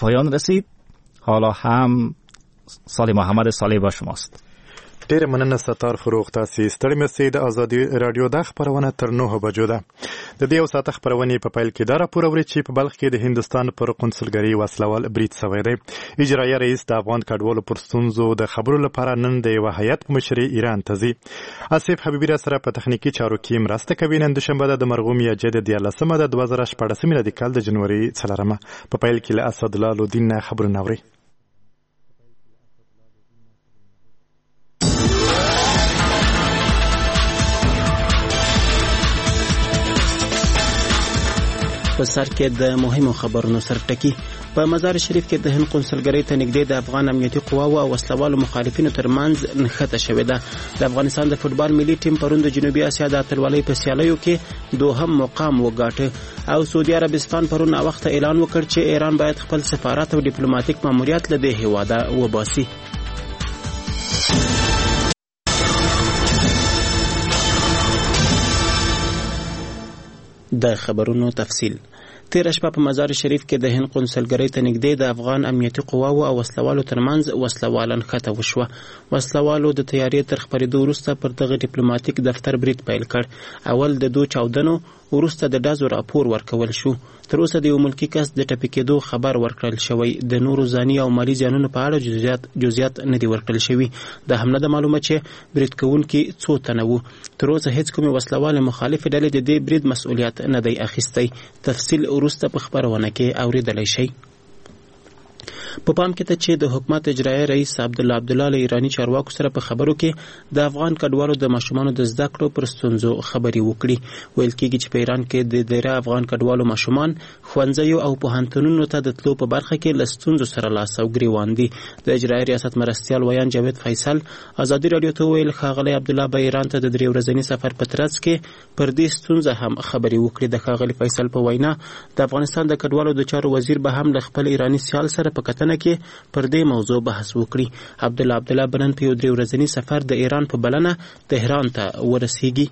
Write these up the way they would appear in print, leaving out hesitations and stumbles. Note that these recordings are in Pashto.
پایان رسید. حالا هم صالح محمد صالح با شماست. ډېر مننه ستار فروغ. تاسې ستړي مې د ازادي رادیو د خبرونه تر 9 بجو ده. د دې یو ساعت خبرونې په پیل کې دا راپور اوري چې په بلخ کې د هندستان پر قونسلګرۍ وسلوال برید شوی دی. اجرایه رئیس د افغان کډوالو پر ستونزو د خبرو لپاره نن د یو هیئت په مشرۍ ایران ته ځي. آصف حبیبي را سره په تخنیکي چارو کې مرسته کوي. نن دوشنبه د مرغوم میاجه د 14مه د 2014 میلادي کال د جنوري 4مه. په پیل کې له اسدالله لودین خبرونه اوري. په سر کې د مهمو خبرونو سرټکی. په مزار شریف کې د هند قونسلګرۍ ته نږدې د افغان امنیتي قواو او وسلوالو مخالفینو ترمنځ نښته شوې ده. د افغانستان د فوتبال ملي ټیم پرون د جنوبي اسیا د اتلولۍ په سیالیو کې دوهم مقام وګاټه او سعودي عربستان پرون وخت اعلان وکړ چې ایران باید خپل سفارت او ډیپلوماټیک ماموریت له دې هیواده وباسي. د خبرونو تفصیل. تیر شپه په مزار شریف کې د هند قونسلګرۍ ته نږدې د افغان امنیتي قواو او وسلوالو ترمنځ وسلواله نښته وشوه. وسلوالو د تیارې تر خپرېدو وروسته پر دغه ډیپلوماټیک دفتر برید پیل کړ. اول د 2 چاودنو وروسته د ډزو راپور ورکول شو. تر اوسه د یو ملکی کس د ټپي کېدو خبر ورکړل شوی. د نورو ځاني او مالي زیانونو په اړه جزئیات نه دي ورکړل شوي. د همله د معلومه چې برید کوونکي 2 تنه وو. تر اوسه هیڅ کومې وسلواله مخالف ډلې د دې برید مسؤلیت نه دی اخیستی. تفصیل وروسته په خبرونه کې اوریدلی شئ. په پام کې ته چې د حکومت اجرایه رئیس عبدالله له ایرانی چارواکو سره په خبرو کې د افغان کډوالو د ماشومانو د زده کړو پر ستونزو خبرې وکړي. ویل کېږي چې په ایران کې د ډیری افغان کډوالو ماشومان ښوونځیو او پوهنتونونو ته د تلو په برخه کې له ستونزو سره لاس او ګریوان دي. د اجرایه ریاست مرستیال ویان جاوید فیصل ازادي رادیو ته ویل ښاغلی عبدالله به ایران ته د 3 ورځني سفر په ترڅ کې پر دې ستونزه هم خبرې وکړي. د ښاغلی فیصل په وینا د افغانستان د کډوالو د چارو وزیر به هم له خپل ایرانی سیال سره په کتنه کې پر دې موضوع بحث وکړي. عبدالله بنن په 3 ورځني سفر د ایران په بلنه تهران ته ورسیږي.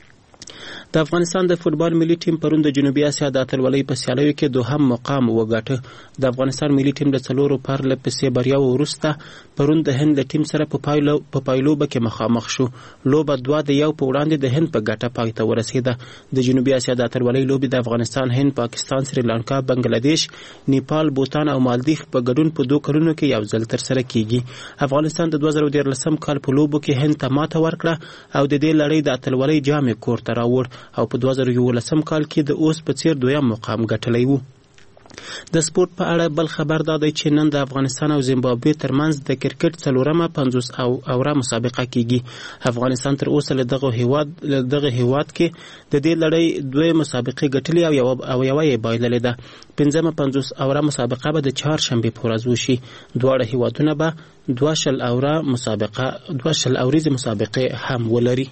د افغانستان د فوتبال ملي ټیم پرون د جنوبي اسیا د اتلولۍ په سیالیو کې دوهم مقام وګاټه. د افغانستان ملي ټیم د 4 پرله پسې بریاو وروسته پرون د هند د ټیم سره په پایلوبه کې مخامخ شو. لوبه 2 د 1 په وړاندې د هند په ګټه پای ته ورسېده. د جنوبي اسیا د اتلولۍ لوبې د افغانستان، هند، پاکستان، سریلانکا، بنگلاديش، نیپال، بوتان او مالدیف په ګډون په 2 کلونو کې یو ځل تر سره کیږي. افغانستان د 2013 کال په لوبو کې هند ته ماته ورکړه او د دې لړۍ د اتلولۍ جام کور ته راوړ او په 2011 کال کې د اوس په څیر 2م مقام ګټلی وو. د سپورت په اړه بل خبر دا دی چې نن د افغانستان او زیمبابوې ترمنځ د کرکټ 4مه 50 اوره مسابقه کیږي. افغانستان تر اوسه له دغه هیواد کې د دې لړۍ 2 مسابقې ګټلې او یوه یې بایللې ده. 5مه 50 اوره مسابقه به د 4 شنبې په ورځ وشي. دواړه هیوادونه به 2 اوریزې مسابقې هم ولري.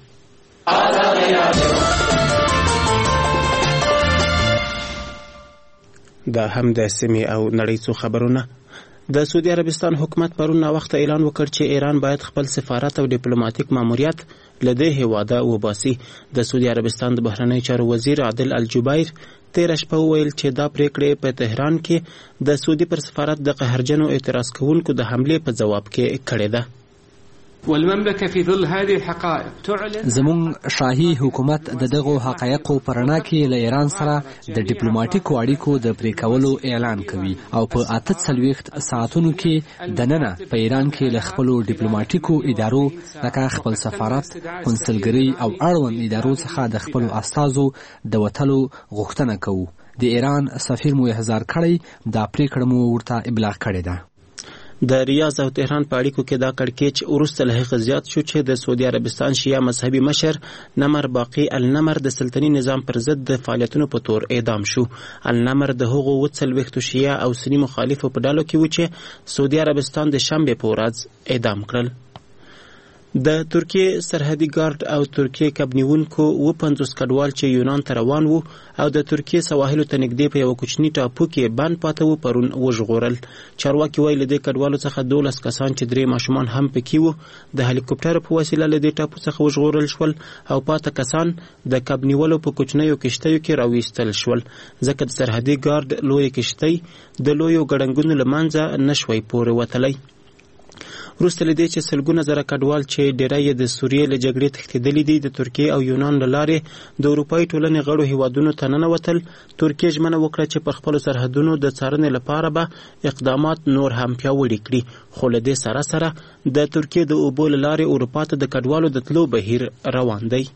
دا هم د سیمې او نړۍ څو خبرونه. د سعودي عربستان حکومت پرون وخت اعلان وکړ چې ایران باید خپل سفارت او ډیپلوماټیک ماموریت له دې هیواده وباسي. د سعودي عربستان د بهرنیو چارو وزیر عادل الجبیر تیر شپه ویل چې دا پریکړه په تهران کې د سعودي پر سفارت د قهرجنو اعتراض کوونکو د حمله په جواب کې کړې ده. والمملكة في ظل هذه الحقائق تعلن زمون شاهي حکومت د دغه حقایقو پرنا کې له ایران سره د ډیپلوماټیکو اړیکو د پریکولو اعلان کوي او په 48 ساعتونو کې د ننه په ایران کې له خپل ډیپلوماټیکو ادارو لکه خپل سفارت، قونسلګرۍ او اړوند ادارو څخه د خپل استازو د وټلو غوښتنه کوو. د ایران سفیر مو احضار کړی، دا پریکړه مو ورته ابلاغ کړې ده. د ریاض او تهران په اړیکو کې دا کړکېچ وروسته له هغه زیات شو چې د سعودي عربستان شیعه مذهبي مشر نمر باقي النمر د سلطنتي نظام پر ضد د فعالیتونو په تور اعدام شو. النمر د هغو 40 شیعه او سني مخالفو په ډلو کې و چې سعودي عربستان د شنبې په ورځ اعدام کړل. د ترکیه سرحدي ګارد او ترکیه کبنیونکو 50 کډوال چې یونان ته روان وو او د ترکیه سواحلو ته نږدې په یو کوچني ټاپو کې بند پاته وو پرون وژغورل. چارواکي وایي له دې کډوالو څخه 12 کسان چې 3 ماشومان هم پکې وو د هلیکوپټر په وسیله له دې ټاپو څخه وژغورل شول او پاته کسان د کبنیولو په کوچنیو کشتیو کې راوېستل شول ځکه د سرحدي ګارد لوی کشتۍ د لویو ګړنګونو له منځه نشوي پورې وتلی. وروسته له دې چې سلګونه زره کډوال چې ډیری یې د سوریې له جګړې تښتېدلي دي د ترکیې او یونان له لارې د اروپایي ټولنې غړو هیوادونو ته ننوتل، ترکیې ژمنه وکړه چې پر خپلو سرحدونو د څارنې لپاره به اقدامات نور هم پیاوړي کړي. خو له دې سره سره د ترکیې د اوبو له لارې اروپا ته د کډوالو د تلو بهیر روان دی.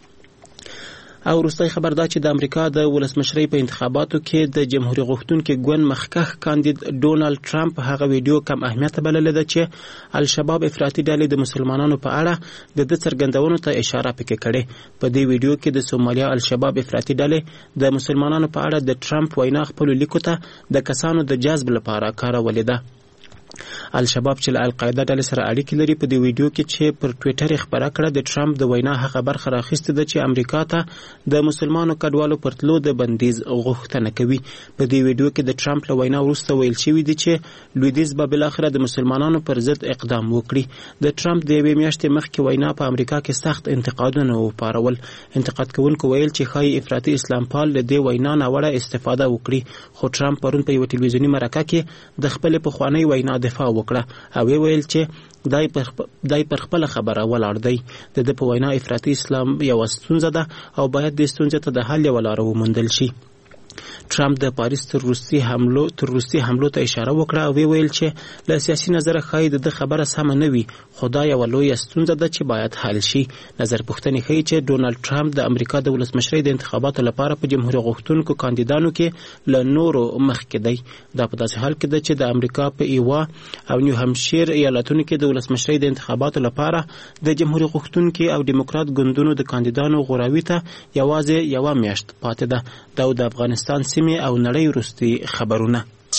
او وروستی خبر دا چې د امریکا د ولسمشرۍ په انتخاباتو کې د جمهوریت غوښتونکي ګوند مخکښ کاندید ډونالد ټرمپ هغه ویډیو کم اهمیت بللې ده چې الشباب افراطي ډلې د مسلمانانو په اړه د څرګندونو ته اشاره پکې کړې. په دې ویډیو کې د سومالیا الشباب افراطي ډلې د مسلمانانو په اړه د ټرمپ وینا خپل لیکو ته د کسانو د جذب لپاره کارولې ده. الشباب چې له القاعده ډلې سره اړیکې لري په دې ویډیو کې چې پر ټویټر یې خپره کړه د ټرمپ د وینا هغه برخه راخیستې ده چې امریکا ته د مسلمانو کډوالو پر تلو د بندیز غوښتنه کوي. په دې ویډیو کې د ټرمپ له وینا وروسته ویل شوي دي چې لویدیځ به بالاخره د مسلمانانو پر ضد اقدام وکړي. د ټرمپ د یوې میاشتې مخکې وینا په امریکا کې سخت انتقادونه وپارول. انتقاد کوونکو ویل چې ښایي افراطي اسلام پال له دې وینا ناوړه استفاده وکړي. خو ټرمپ پرون په یوه ټلویزیوني مرکه کې د خپلې پخوانۍ وینا دفاع وکړه او ویل چې دای پر خپل خبره ولاړ دی. د په وینا افراطي اسلام یو ستونزه ده او باید د ستونزې ته د حل یوه لاره وموندل شي. ټرمپ د پاریس تر روسي حملو ته اشاره وکړه او ویل چې له سیاسي نظره ښایي د خبره سمه نه وي خو دا یوه لویه ستونزه ده چې باید حل شي. نظر پوښتنې ښیي چې ډونالد ټرمپ د امریکا د ولسمشرۍ د انتخاباتو لپاره په جمهوریت غوښتونکو کاندیدانو کې له نورو مخکې دی. دا په داسې حال کې ده چې د امریکا په ایوا او نیو همشیر ایالتونو کې د ولسمشرۍ د انتخاباتو لپاره د جمهوریت غوښتونکي او ډیموکرات ګوندونو د کاندیدانو غوراوي ته یوازې یوه میاشت پاتې ده. دا د افغانستان سیمې او نړۍ وروستي خبرونه.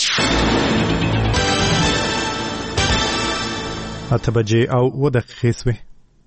8 بجې او 2 دقیقې شوې.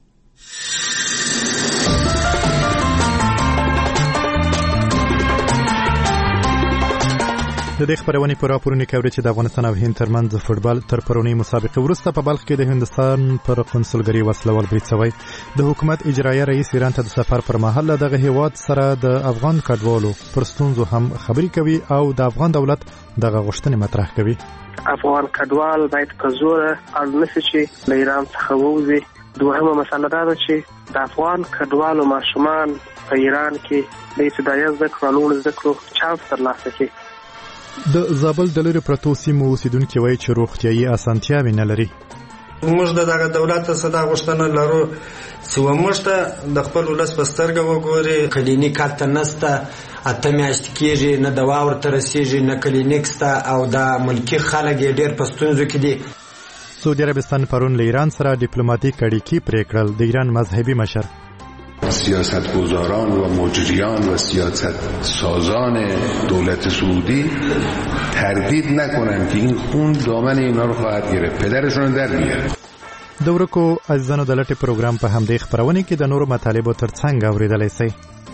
د دې خبرونې پر راپورونه کوي چې د افغانستان او هند ترمنځ فوتبال تر پرونی مسابقه وروسته په بلخ کې د هندستان پر قونسلګري وسلوال برید شوی. د حکومت اجرایه رئیس ایران ته د سفر پر مهال دغه هیواد سره د افغان کډوالو پر ستونزو هم خبرې کوي او د افغان دولت دغه غوښتنې مطرح کوي. افغان کډوال باید په زور اړ نشي چې له ایران څخه ووځي. دوهمه مسله دا ده چې د افغان کډوالو ماشومان په ایران کې د ابتدایي زده کړو لوړ زده کړو چانس ترلاسه کړي. د زابل د لرې پرتو سیمو اوسیدونکي وایي چې روغتیايي اسانتیاوې نه لري. موږ دغه دولت څخه دا غوښتنه لرو چې موږ ته د خپل ولس په سترګه وګوري. کلینیک هلته نشته، 8 میاشتې کېږي نه دوا ورته رسېږي نه کلینیک شته او د ملکي خلک یې ډېر په ستونزو کې دي. سعودي عربستان پرون له ایران سره ډیپلوماټیک اړیکې پرې کړل. د ایران مذهبي مشر سیاستگزاران و مجریان و سیاست سازان دولت سعودی تردید نکنن که این خون دامن اینا رو خواهد گرفت، پدرشون در میاره. د ورکو عزیزانو د لټې پروګرام په همدې خبرونه کې د نورو مطالبو ترڅنګ اوریدلای شئ.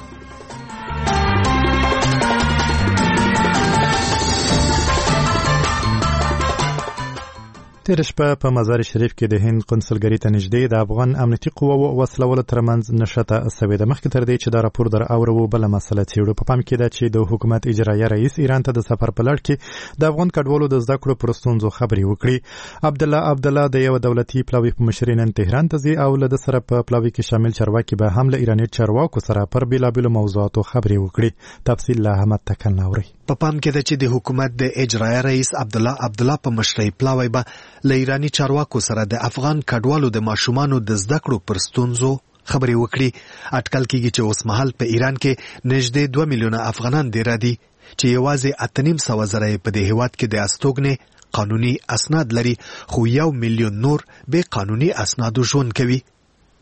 تیر شپه په مزار شریف کې د هند قونسلګري ته نږدې د افغان امنیتي قواو وسلوالو ترمنځ نښته شوې ده. مخکې تر دې چې دا راپور در اورو بله مسله څېړو. په پام کې ده چې د حکومت اجرایه رئیس ایران ته د سفر په لړ کې د افغان کډوالو د زده کړو پر ستونزو خبرې وکړي. عبدالله د یو دولتي پلاوي په مشرۍ نن تهران ته ځي او له ده سره په پلاوي کې شامل چارواکي به هم له ایراني چارواکو سره پر بېلابېلو موضوعاتو خبرې وکړي. تفصیل له احمد تکل اورئ. په پام کې ده چې د حکومت د اجرایه رئیس عبدالله په مشرۍ پلاوی به له ایراني چارواکو سره د افغان کډوالو د ماشومانو د زده کړو پر ستونزو خبرې وکړي. اټکل کېږي چې اوس مهال په ایران کې نږدې 2 میلیونه افغانان دېره دي چې یوازې 8,500,000 په دې هیواد کې د استوګنې قانوني اسناد لري خو 1 میلیون نور بې قانوني اسنادو ژوند کوي.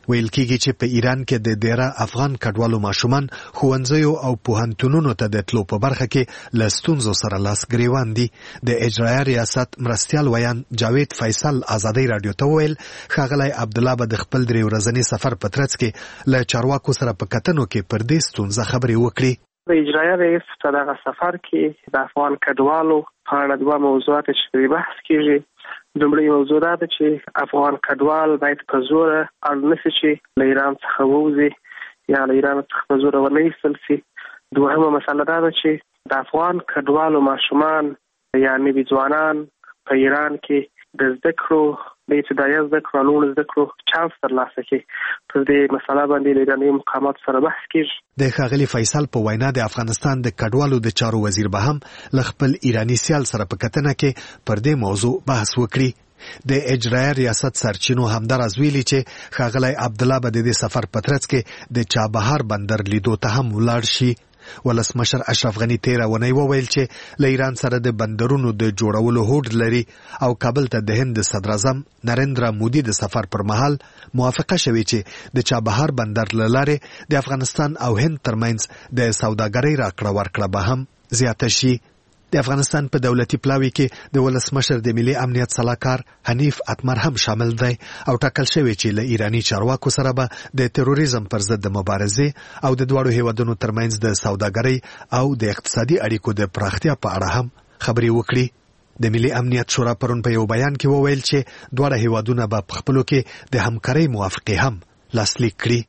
ویل کېږي چې په ایران کې د ډیره افغان کډوالو ماشومان ښوونځیو او پوهنتونونو ته د تلو په برخه کې له ستونزو سره لاس ګریوان دي. د اجرایه ریاست مرستیال ویان جاوید فیصل ازادي رادیو ته ویل ښاغلی عبدالله به د خپل 3 ورځني سفر په ترڅ کې له چارواکو سره په کتنو کې پر دې ستونزه خبرې وکړي. د اجرایه رئیس په دغه سفر کې د افغان کډوالو په اړه 2 موضوعات چې بحث کیږي. لومړی موضوع دا ده چې افغان کډوال باید په زوره اړ نشي چې له ایران څخه ووځي یا له ایران څخه په زوره ونه ایستل شي. دوهمه مسله دا ده چې د افغان کډوالو ماشومان یا نوي ځوانان په ایران کې د زده کړو د ابتدایي زده کړو لوړ زده کړو چانس ترلاسه کړي. پر دې مسله باندې له ایراني مقاماتو سره بحث کیږي. د ښاغلي فیصل په وینا د افغانستان د کډوالو د چارو وزیر به هم له خپل ایراني سیال سره په کتنه کې پر دې موضوع بحث وکړي. د اجرایه ریاست سرچینو همداراز ویلي چې ښاغلی عبدالله به د دې سفر په ترڅ کې د چابهار بندر لیدو ته هم ولاړ شي. ولسمشر اشرف غنی تیره ونی وویل چې له ایران سره د بندرونو د جوړولو هوډ لري او کابل ته د هند صدر اعظم نریندرا مودي د سفر پر مهال موافقه شوې چې د چابهار بندر له لارې د افغانستان او هند ترمنځ د سوداګرۍ راکړه ورکړه به هم زیاته شي. د افغانستان په دولتي پلاوي کې د ولسمشر د ملي امنیت صلاحکار حنیف اتمر هم شامل دی او ټاکل شوی چې له ایرانی چارواکو سره به د تروریزم پر ضد د مبارزې او د دواړو هیوادونو ترمنځ د سوداګرۍ او د اقتصادي اړیکو د پراختیا په اړه هم خبرې وکړي. د ملي امنیت شورا پرون په یو بیان کې وویل چې دواړه هیوادونه به په خپلو کې د همکارۍ موافقې هم لاسلیک کړي.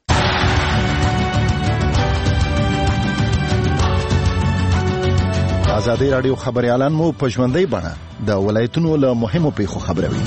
ازادي رادیو خبريالان مو په ژوندۍ بڼه د ولایتونو له مهمو پیښو خبروي.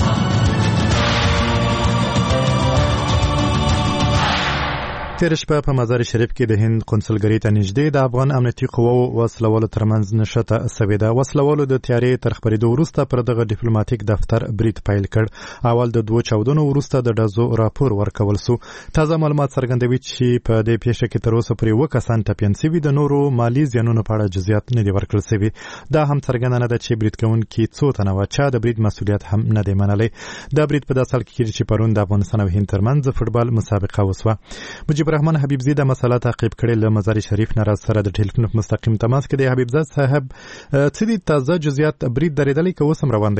تیر شپه په مزار شریف کې د هند قونسلګرۍ ته نږدې د افغان امنیتي قواو وسلوالو ترمنځ نښته سوې ده. وسلوالو د تیارې تر خپرېدو وروسته پر دغه ډیپلوماټیک دفتر برید پیل کړ. اول د 2 چاودنو وروسته د ډزو راپور ورکول سو. تازه معلومات څرګندوي چې په دې پیښه کې تر اوسه پورې 2 کسان ټپیان شوي، د نورو مالي زیانونو په اړه جزئیات نه دي ورکړل شوي. دا هم څرګنده نه ده چې برید کوونکي څو تنه وو، چا د برید مسؤلیت هم نه دی منلی. دا برید په داسې حال کې کېږي چې پرون د افغانستان او هند ترمنځ فوټبال مسابقه وسوه. رحمان حبیبزی د مسله تعقیب کړي له مزار شریف نه سره د ټلیفون مستقیم تماس کې دی. حبیبزاد صاحب څه دي تازه جزئیات برید درېدلی که اوس هم روان دی؟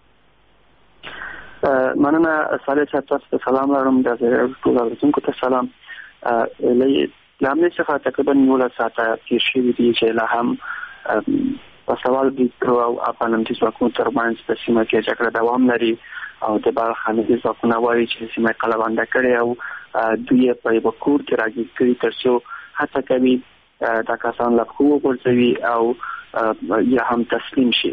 مننه صالح صاحب، تاسو ته سلام لرم. د ټول اورېدونکو ته سلام. له همدې څخه تقریبا 19 ساعته تېر شوي دي چې لا هم په سوال برید او افغان امنیتي ځواکونو ترمنځ په سیمه کې جګړه دوام لري او د بلخ امنیتي ځواکونه وایي چې سیمه یې قلبنده کړې او دوی په یو کور کې راګیر کړي ترڅو هڅه کوي دا کسان له پښو وغورځوي او یا هم تسلیم شي.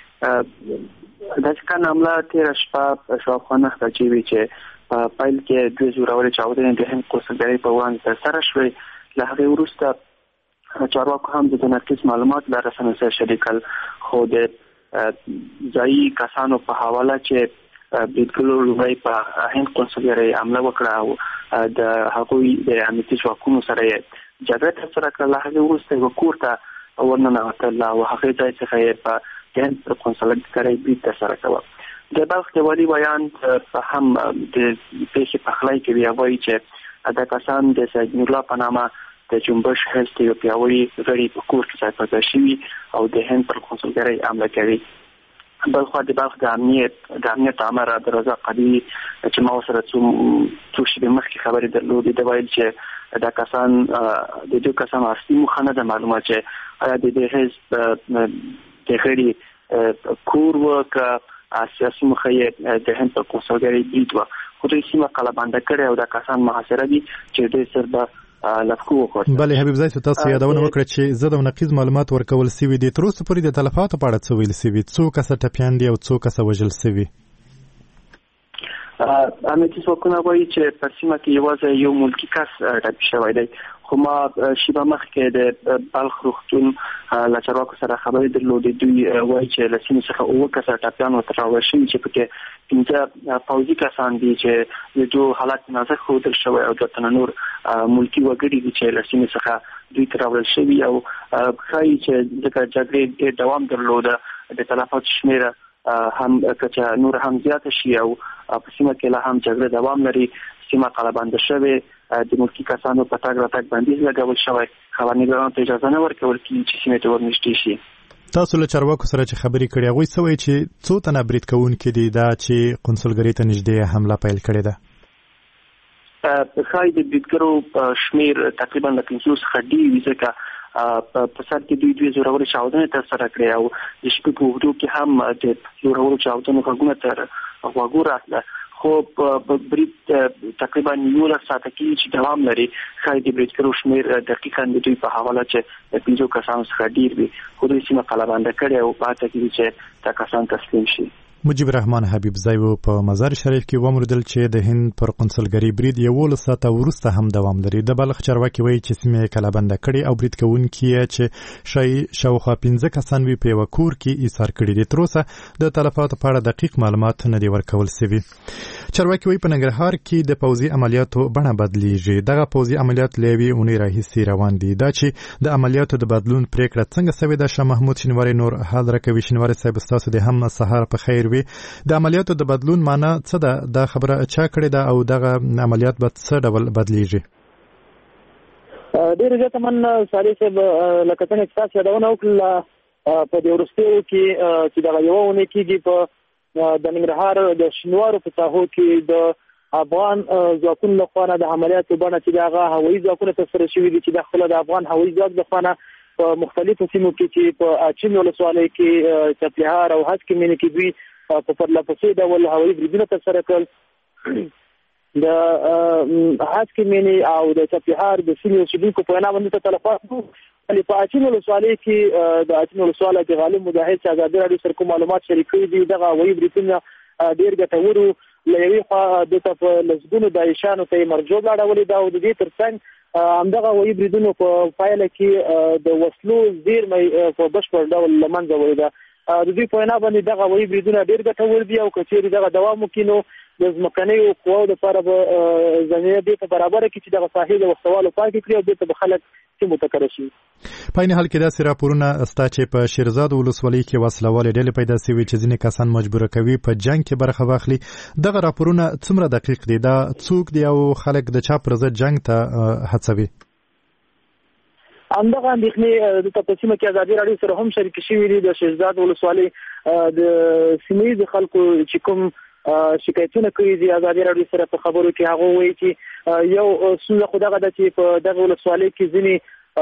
داسې کار حمله تېره شپه شاوخوا 9 بجې وې چې په پیل کې 2 زورورې چاودنې د هند قونسلګرۍ په وړاندې ترسره شوې. له هغې وروسته چارواکو هم د ناقص معلومات له رسنیو سره شریکل، خو د ځایي کسانو په حواله چې بریدګرو لومړی په هند قونسلګرۍ حمله وکړه او د هغوی د امنیتي ځواکونو سره یې جګړه ترسره کړه. له هغې وروسته یوه کور ته ورننوتل او هغې ځای څخه یې په هند قونسلګرۍ برید ترسره کوه. د بلخ د والي ویان هم د پیښې پخلی کوي او وایي چې دا کسان د سید نورالله په نامه د جنبش حزب یو پیاوړي غړي په کور کې ځای پر ځای شوي او د هند پر قونسلګرۍ حمله کوي. بلخوا د بلخ د امنیت عامر عبدالرزاق قدیری چې ما سره څو شېبې مخکې خبرې درلودې، د ویل چې دا کسان د 2 کسانو اصلي موخه نه ده معلومه چې آیا د دې حزب د غړي کور و که سیاسي موخه یې د هند پر قونسلګرۍ برید وه، خو دوی سیمه قلبنده کړې او دا کسان محاصره دي چې دوی سر به بله حبیب زای تاسو یادونه وکړه چې زه د نقیض معلومات ورکول سوي دي. تر اوسه پورې د تلفاتو په اړه څه ویل سوي؟ څو کسه ټپیان دي او څو کسه وژل سوي؟ امنیتي ځواکونه وایي چې په سیمه کې یوازې یو ملکي کس ټپي شوی دی، خو ما شیبه مخکې د بلخ روغتون له چارواکو سره خبرې درلودې. دوی وایي چې له سیمې څخه 9 کسه ټپیان ورته راوړل شوي چې پکې 15 پوځي کسان دي چې د دوی حالت نازک ښودل شوی او 2 تنه نور ملکي وګړي دي چې له سیمې څخه دوی ته راوړل شوي او ښایي چې ځکه جګړې ډېر دوام درلوده د تلفاتو شمېره هم که نور هم زیات شي او په سیمه کې لا هم جګړه دوام لري، سیمه قلبنده شوه، د ملکی کسانو په تاګ راتګ بندیز لګول شوی، خبرنګارانو ته اجازه نه ورکول کیږي چې سیمه ته ورنږدې شي. تاسو له چارواکو سره چې خبرې کړې هغوی څه وایي چې څو تنه برید کوونکي دي دا چې قونسلګرۍ ته نږدې حمله پیل کړې ده؟ ښایي د بریدګرو شمیر تقریبا له 500 څخه ډېر وي، ځکه په سر کې دوی زوروري چاودنې ترسره کړې او د شپې په اوږدو کې هم د زورورو چاودنو غږونه تر غوږو راتله، خو برید تقریبا 19 ساعته کې چې دوام لري. ښایي د بریدګرو شمیر دقیقاً د دوی په حواله چې د 5 کسانو څخه ډېر وي، خو دوی سیمه قلبنده کړې او په هڅه کې چې دا کسان تسلیم شي. مجيب الرحمن حبیبزی په مزار شریف کې ومردل چې د هند پر قونسلګرۍ برید 11 ساعته وروسته هم دوام لري. د بلخ چارواکي وایي چې سیمه کلابنده کړي او برید کوونکي چې شاوخوا 15 کسان وي په یو کور کې ایثار کړي دي. تر اوسه د تلفاتو په اړه دقیق معلومات نه دی ورکول شوی. چارواکي وایي په ننګرهار کې د پوځي عملیاتو بڼه بدلیږي. دغه پوځي عملیات لوي اونۍ راهیسې روان دي. دا چې د عملیاتو د بدلون پریکړه څنګه شوې ده، شاه محمود شینواری نور حال راکوي. شینواری صاحب تاسو د هم سهار په خیر وي. د عملیاتو د بدلون معنی څه ده؟ دا خبره چا کړې ده او دغه عملیات به څه ډول بدلیږي؟ ډېر زیات من ساري صاحب لکه څنګه تاسو یادونه وکړه په دې ورستیو کې چې دغه یو ونه کېږي په د ننګرهار د شینوارو په ساحو کې د افغان ځواکونو لخوا د عملیاتو بڼه چې دغه هوایي ځواکونه ترسره شوي دي چې د خپل د افغان هوایي ځواک لخوا په مختلفو سیمو کې چې په اچین ولسوالۍ کې چپلهار او هسکې مینې کې دوی په پرله پسې ډول هوایي بریدونه ترسره کړل. د هسکې مینې او د چپلهار د سیمې اوسېدونکو په وینا باندې تلفات وو. په اچین ولسوالۍ کې د اچین ولسوالۍ کې غالب مجاهد چې ازادي راډیو سره کوم معلومات شریک کړي دي، دغه هوایي بریدونه ډېر ګټور وو. له یوې خوا دلته په لسګونو داعشانو ته یې مرجو اړولې ده او د دې ترڅنګ همدغه هوایي بریدونو په پایله کې د وسلو زیرمې په بشپړ ډول له منځه وړې ده. د دوی په وینا باندې دغه هوایي بریدونه ډېر ګټور دي او که چیرې دغه دوام وکړي نو د ځمکنیو قواو لپاره به زمینه دې په برابره کړي چې دغه ساحې د وسوالو پاکې کړي او بېرته به خلک سیمو ته کډه شي. په این حال کې داسې راپورونه شته چې په شیرزاد ولسوالۍ کې وسلوالې ډلې پیدا شوي چې ځینې کسان مجبوره کوي په جنګ کې برخه واخلي. دغه راپورونه څومره دقیق دي؟ دا څوک دي او خلک د چا پر ضد جنګ ته هڅوي؟ همدغه اندېښنې د تپسیمه کې ازادي راډیو سره هم شریک شوي دي. د شیرزاد ولسوالۍ د سیمه ییز خلکو چې کوم شکایتونه کوي دي ازادي راډیو سره په خبرو کې هغه وایي چې یو څه خو دغه د چې په دغه ولسوالۍ کې ځینې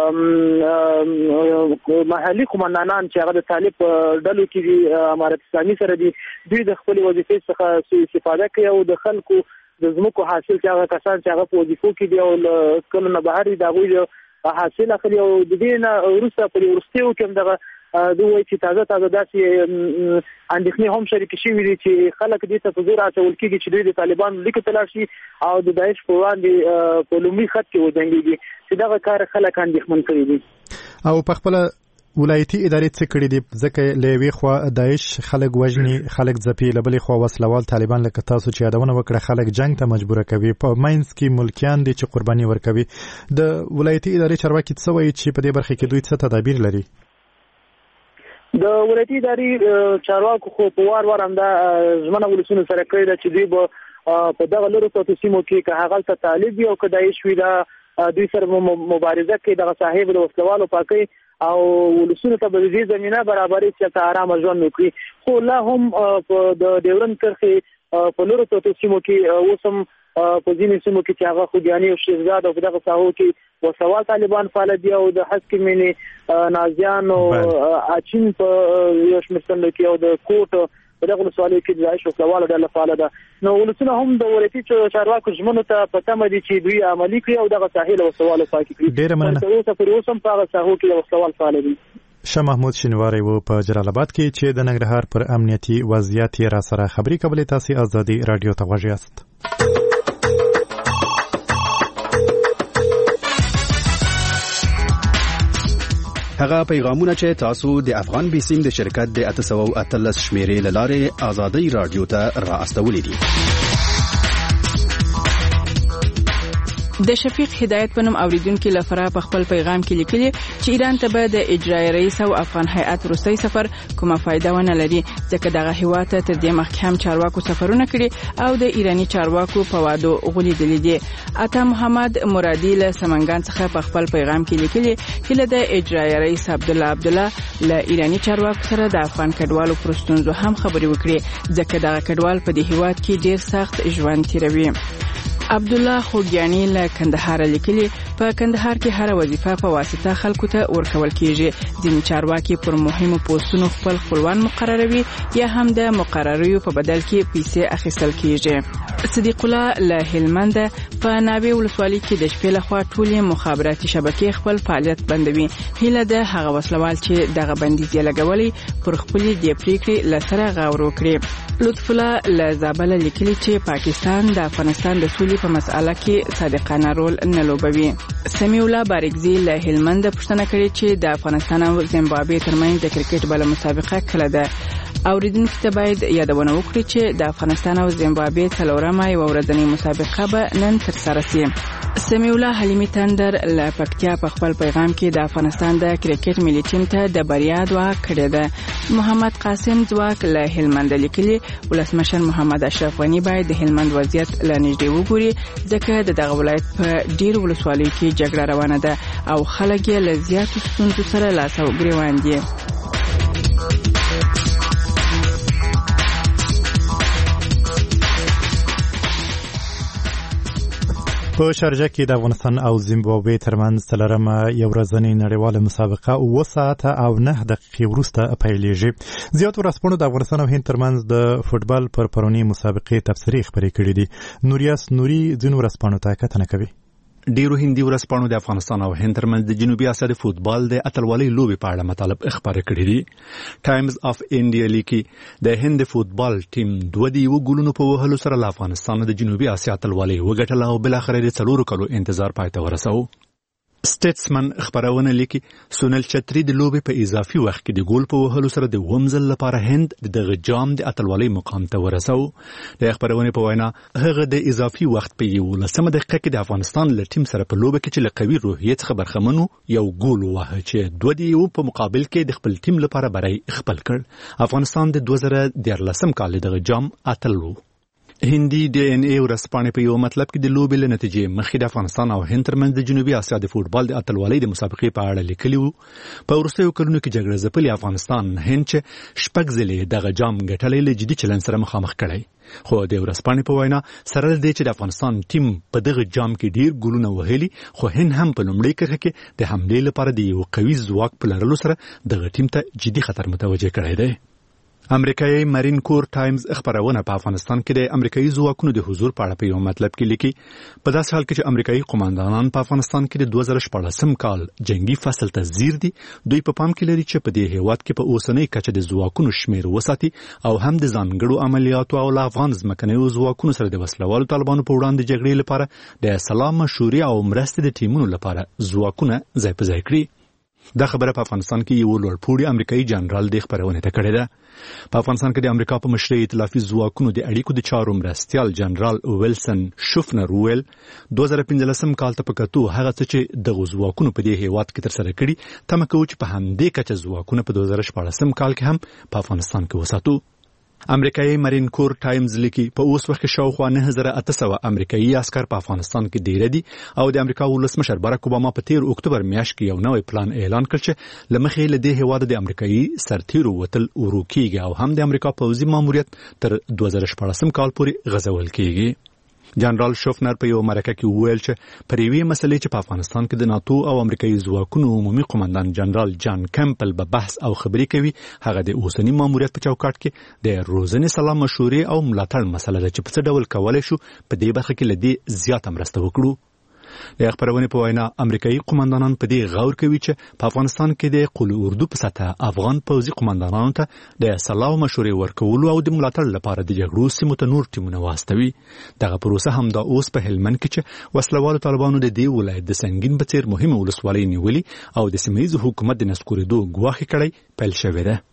محلي قومندانان چې هغه د طالب ډلو کې دي امارت اسلامي سره دي، دوی د خپل وظیفې څخه استفاده کوي او د خلکو د ځمکو حاصل چې هغه کسان چې هغه په وظیفو کې دي او کله نه بهر دي هغوی حاصل اخلي او د دې نه وروسته په وروستیو کې هم دغه دوی چې تازه داسې اندېښنې هم شریک شوي دي چې خلک دې ته په زور اچول کېږي چې دوی د طالبانو لیکو ته لاړ شي او د داعش په وړاندې په لومړي خط کې وجنګېږي چې دغه کار خلک اندېښمن کړي دي. او په خپله ولایتي ادارې څه کړي دي؟ ځکه له یوې خوا داعش خلک وژني، خلک ځپي، له بلې خوا وسلوال طالبان لکه تاسو چې یادونه وکړه خلک جنګ ته مجبوره کوي. په منځ کې ملکیان دي چې قرباني ورکوي. د ولایتي ادارې چارواکي څه وایي چې په دې برخه کې دوی څه تدابیر لري؟ د ولایتي ادارې چارواکو خو په وار وار همدا ژمنه ولسونو سره کړې ده چې دوی به په دغه لرو پرتو سیمو کې که هغلته طالب وي او که داعش وي دوی سره مبارزه کوي، دغه صاحب د وسلوالو پاکي او ولسونو ته به دې زمینه برابرې چې ته آرام ژوند وکړي. خو لا هم په د ډیورند کرښې په لرو پرتو سیمو کې اوس هم په ځینې سیمو کې چې هغه خوږیاني او شیرزاد او په دغه ساحو کې وسوال طالبان فعال دي او د هسکې مینې نازیان او اچین په یو شمېر سیمو کې او د کوټ په دغه ولسوالۍ کې د داعش وسلوالو ډله فعاله ده. نو ولسونه هم د ولایتي چارواکو ژمنو ته په تمه دي چې دوی عملي کړي او دغه ساحې له وسلوالو پاکې کړي. ډېره مننه. تر اوسه پورې اوس هم په هغه ساحو کې وسلوال فعال دي. شاه محمود شینواری و په جلال آباد کې چې د ننګرهار پر امنیتي وضعیت را سره خبرې کولې. تاسو ازادي راډیو ته غوږ یاست. هغه پیغامونه چې تاسو د افغان بیسیم د شرکت د 813 شمیرې لاره ازادي رادیو ته را استولې دي. د شفیق هدایت په نوم اوریدونکو لپاره په خپل پیغام کې لیکلي چې ایران ته به د اجرایي رئیس او افغان هیئت روسي سفر کومه فائدہ ونه لري ځکه دغه هیواد ته تر دې مخکې هم چارواکو سفرونه کړي او د ایرانی چارواکو په وادو غولیدلې دي. عطا محمد مرادي له سمنګان څخه په خپل پیغام کې لیکلي چې د اجرایي رئیس عبدالله له ایرانی چارواکو سره د افغان کډوالو پر ستونزو هم خبرې وکړي ځکه دغه کډوال په دې هیواد کې ډیر سخت ژوند تیروي. عبدالله خوګیانی له کندهار لیکلي په کندهار کې هر وظیفه په واسطه خلکو ته ورکول کیږي. ځینې چارواکي پر مهمو پوسټونو خپل خپلوان مقرروي یا هم د مقرریو په بدل کې پیسې اخیستل کیږي. صدیق الله له هلمند په ناوې ولسوالۍ کې د شپې لخوا ټولې مخابراتي شبکې خپل فعالیت بندوي. هیله ده هغه وسلوال چې دغه بندیز یې لګولي پر خپلې دې پریکړې لسره غور وکړي. لطف الله له زابل لیکلي چې پاکستان د افغانستان د سولې په مسأله کې صادقانه رول نه لوبوي. سمیع الله بارګزی له هلمند پوښتنه کړې چې د افغانستان او زیمبابوې ترمنځ د کرکټ بل مسابقه کله ده. اوریدونکو ته باید یادونه وکړي چې د افغانستان او زیمبابوې څلورمه یوه ورځنۍ مسابقه به نن ترسره شي. سمیع الله حلیمي تندر له پکتیا په خپل پیغام کې د افغانستان د کرکټ ملي ټیم ته د بریا دعا کړې ده. محمد قاسم ځواک له هلمند لیکلي ولسمشر محمد اشرف غني باید د هلمند وضعیت له نږدې وګوري ځکه دغه ولایت په ډیر ولسوالیو کې جګړه روانه ده او خلک یې له زیاتو ستونزو سره لاس او ګریوان دي. په شارجه کې د افغانستان او زیمبابوې ترمنځ څلورمه یو ورځنۍ نړیواله مسابقه 9 ساعته او 9 دقیقې وروسته پیلېږي. زیاتو ورځپاڼو د افغانستان او هند ترمنځ د فوټبال پر پرونی مسابقې تبصرې خپرې کړې دي. نوریاس نوري ځینو ورځپاڼو ته کتنه کوي. ډیرو هندي ورځپاڼو د افغانستان او هند ترمنځ د جنوبي اسیا د فوتبال د اتلولۍ لوبې په اړه مطالب خبرې کړې دي. ټایمز اف انډیا لیکي د هند فوتبال ټیم 2 د یو ګولونو په وهلو سره له افغانستان د جنوبي اسیا اتلولۍ وګټله او بل اخر د 4 کلو انتظار پای ته ورساو. سټیټسمن خبرونه لیکي سونل چتری د لوبې په اضافي وخت کې د ګول په وهلو سره د ومزل لپاره هند دغه جام د اتلولۍ مقام ته ورساو. د خبرونه په وینا هغه د اضافي وخت په 11 دقیقه کې د افغانستان له ټیم سره په لوبه کې چې له قوي روحیت څخه برخمنو یو ګول ووهه چې 2 په مقابل کې د خپل ټیم لپاره برای خپل کړ. افغانستان د 2013 کال دغه جام اتل وو. هندي ډي ان اي ورځپاڼې په یو مطلب کې د لوبې له نتیجې مخکې د افغانستان او هند ترمنځ د جنوبي اسیا د فوټبال د اتلولۍ د مسابقې په اړه لیکلي وو. په وروستیو کلونو کې جګړه ځپلي افغانستان هند چې شپږ ځلې دغه جام ګټلی له جدي چلن سره مخامخ کړی. خو د ورځپاڼې په وینا سره له دې چې د افغانستان ټیم په دغه جام کې ډیر ګولونه وهلي خو هند هم په لومړۍ کرښه کې د حملې لپاره د یو قوي ځواک په لرلو سره دغه ټیم ته جدي خطر متوجه کړی دی. امریکایي مارین کور ټایمز خبرونه په افغانستان کې د امریکایي ځواکونو د حضور په اړه په یو مطلب کې لیکي په داسې حال کې چې امریکایي قوماندانان په افغانستان کې د 2014 کال جنگي فصل ته ځیر دي دوی په پام کې لري چې په دې هیواد کې په اوسنۍ کچه د ځواکونو شمیر وساتي او هم د ځانګړو عملیاتو او افغان ځمکنیو ځواکونو سره د وسلوالو طالبانو په وړاندې جګړې لپاره د سلام مشورې او مرستې د ټیمونو لپاره ځواکونه ځای په ځای کړي. دا خبره په افغانستان کې یو لوړپوړی امریکایي جنرال د خبرونه ته کړې ده. په افغانستان کې د امریکا په مشرۍ ائتلافي ځواکونو د اړیکو د چارو مرستیال جنرال ویلسن شوفنر ویل 2015 کال ته په کتو هغه څه چې د ځواکونو په دې هیواد کې تر سره کړي تمه کوي چې په همدې کچه ځواکونه په 2014 کال کې هم په افغانستان کې وساتو. امریکایي مارین کور ټایمز لیکي په اوس وخت کې شاوخوا 9800 امریکایي عسكر په افغانستان کې ډیر دي او د امریکا ولسمشر باراک اوباما په 13 اکتوبر میاشت کې یو نوې پلان اعلان کړ چې لمخې له دې هیواد د امریکایي سرتیرو وتل وروکیږي او هم د امریکا پوځي ماموریت تر 2014 کال پورې غځول کیږي. جنرال شوفنر په یو مرکه کې وویل چې پر یوې مسلې چې په افغانستان کې د ناتو او امریکایي ځواکونو عمومي قومندان جنرال جان کمپل به بحث او خبرې کوي هغه د اوسنی ماموریت په چوکاټ کې د روزنې سلام مشورې او ملاتړ مسله ده چې په څه ډول کولای شو په دې برخه کې لدی زیاته مرسته وکړو. د خبرونه په وینا امریکایي قومندانان په دې غور کوي چې په افغانستان کې د قول اردو په سطح افغان پوځي قومندانانو ته د سلاو مشورې ورکولو او د ملاتړ لپاره د جګړو سیمو ته نور ټیمونه واستوي. دغه پروسه هم د اوس په هلمند کې چې وسلوالو طالبانو د دې ولایت د سنگین په څیر مهمه ولسوالۍ نیولي او د سیمه‌ییز حکومت د نسکورېدو ګواښ کړی پیل شوې ده.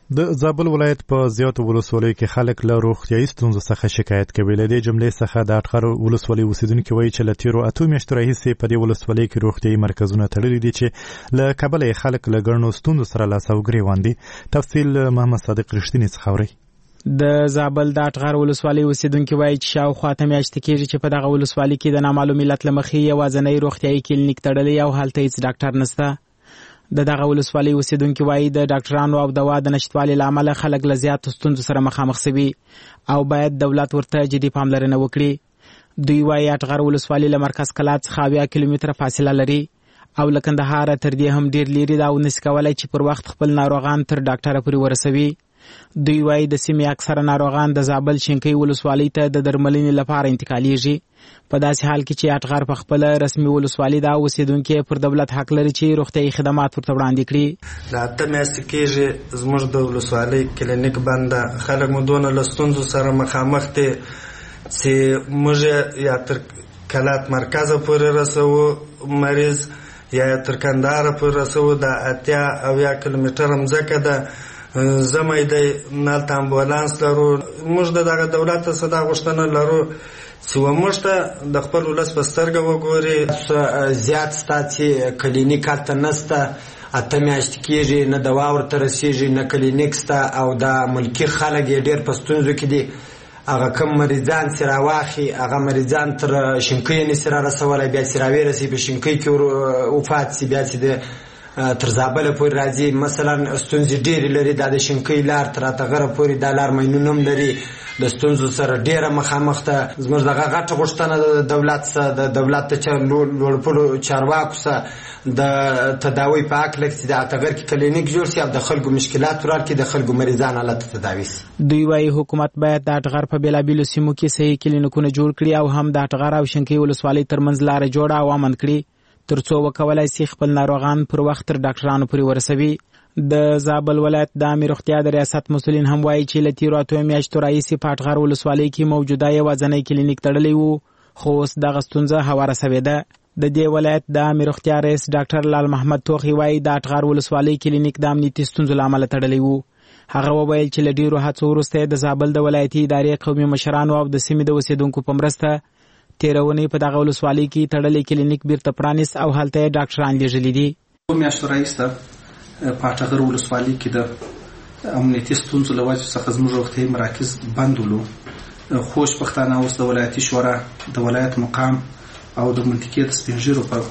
د زابل ولایت په زیاتو ولسوالیو کې خلک له روغتیايي ستونزو څخه شکایت کوي. له دې جملې څخه د اټغر ولسوالۍ اوسیدونکي وایي چې له تېرو 8 میاشتو راهیسې په دې ولسوالۍ کې روغتیايي مرکزونه تړلي دي چې له کبله یې خلک له ګڼو ستونزو سره لاس او ګرېوان دي. تفصیل محمد صادق رښتینی څخه اورئ. د زابل د اټغر ولسوالۍ اوسیدونکي وایي چې شاوخوا 8 میاشتې کېږي چې په دغه ولسوالۍ کې د نامعلوم علت له مخې یوازینی روغتیايي کلینیک تړلی او هلته هیڅ ډاکټر نشته. د دغه ولسوالۍ اوسیدونکي وایي د ډاکټرانو او دوا د نشتوالي له امله خلک له زیاتو ستونزو سره مخامخ شوي او باید دولت ورته جدي پاملرنه وکړي. دوی وایي اټغر ولسوالۍ له مرکز کلات څخه 80 کیلومتره فاصله لري او له کندهار تر دې هم ډیر لري دا او نشي کولای چې پر وخت خپل ناروغان تر ډاکټره پورې ورسوي. دوی وایي د سیمې اکثره ناروغان د زابل شینکۍ ولسوالۍ ته د درملنې لپاره انتقالیږي. په داسې حال کې چې اټغر په خپل رسمي ولسوالۍ دا اوسیدونکي پر دولت حق لري چې روغتیايي خدمات ورته وړاندې کړي. د 8 میاشتې کېږي زموږ د ولسوالۍ کلینیک بنده، خلک مو دونه له ستونزو سره مخامخ دي چې موږ یا تر کلات مرکز پورې رسوو مریض یا تر کندهار پورې رسوو. د 80 کیلومتره مځکه ده، زمای دی نالته امبولانس لرو. موږ د دغه دولت څخه دا غوښتنه لرو چې موږ ته د خپل ولس په سترګه وګوري. زیات ستاسي کلینیک هلته نشته، 8 میاشتې کېږي نه دوا ورته رسېږي نه کلینیک شته او د ملکي خلک یې ډېر په ستونزو کې دي. هغه کم مریضان چې راواخي هغه مریضان تر شینکۍ یې نشي رارسولی، بیا چې راویرسي په شینکۍ کې وفات شي، بیا چې د تر زابله پورې راځي. مثلا ستونزې ډېرې لري، دا د شینکۍ لار تر اټغره پورې دا لار مینونه هم لري، د ستونزو سره ډېره مخامخ ده. زموږ دغه غټه غوښتنه د دولت څخه د دولت د لوړپوړو چارواکو څخه د تداوی په هکله چې د اټغر کې کلینیک جوړ شي او د خلکو مشکلات ورحل کړي، د خلکو مریضان هلته تداوي شي. دوی وایي حکومت باید د اټغر په بېلابېلو سیمو کې صحي کلینیکونه جوړ کړي او هم د اټغر او شینکۍ ولسوالۍ ترمنځ لاره جوړه او امن کړي ترڅو وکولای شي خپل ناروغان پر وخت تر ډاکټرانو پورې ورسوي. د زابل ولایت د عامې روغتیا د ریاست مسؤلین هم وایي چې له تېرو 8 میاشتو راهیسې په اټغر ولسوالۍ کې موجوده یوازینی کلینیک تړلی و، خو اوس دغه ستونزه هواره سوې ده. د دې ولایت د عامې روغتیا رئیس ډاکټر لال محمد توخي وایي د اټغر ولسوالۍ کلینیک د امنیتي ستونزو له امله تړلی و. هغه وویل چې له ډېرو هڅو وروسته د زابل د ولایتي ادارې قومي مشرانو او د سیمې د اوسیدونکو په مرسته تېرونې په دغه ولسوالۍ کې تړلی کلینیک بیرته پرانیست او هلته یې ډاکټران لیږلي دي. میاشتو راهیسته په اټغر ولسوالۍ کې د امنیتي ستونزو له وجې څخه زموږ روغتیايي مراکز بند ولو. خوشبختانه اوس د ولایتي شورا د ولایت مقام او د منطقې د سپین ږیرو په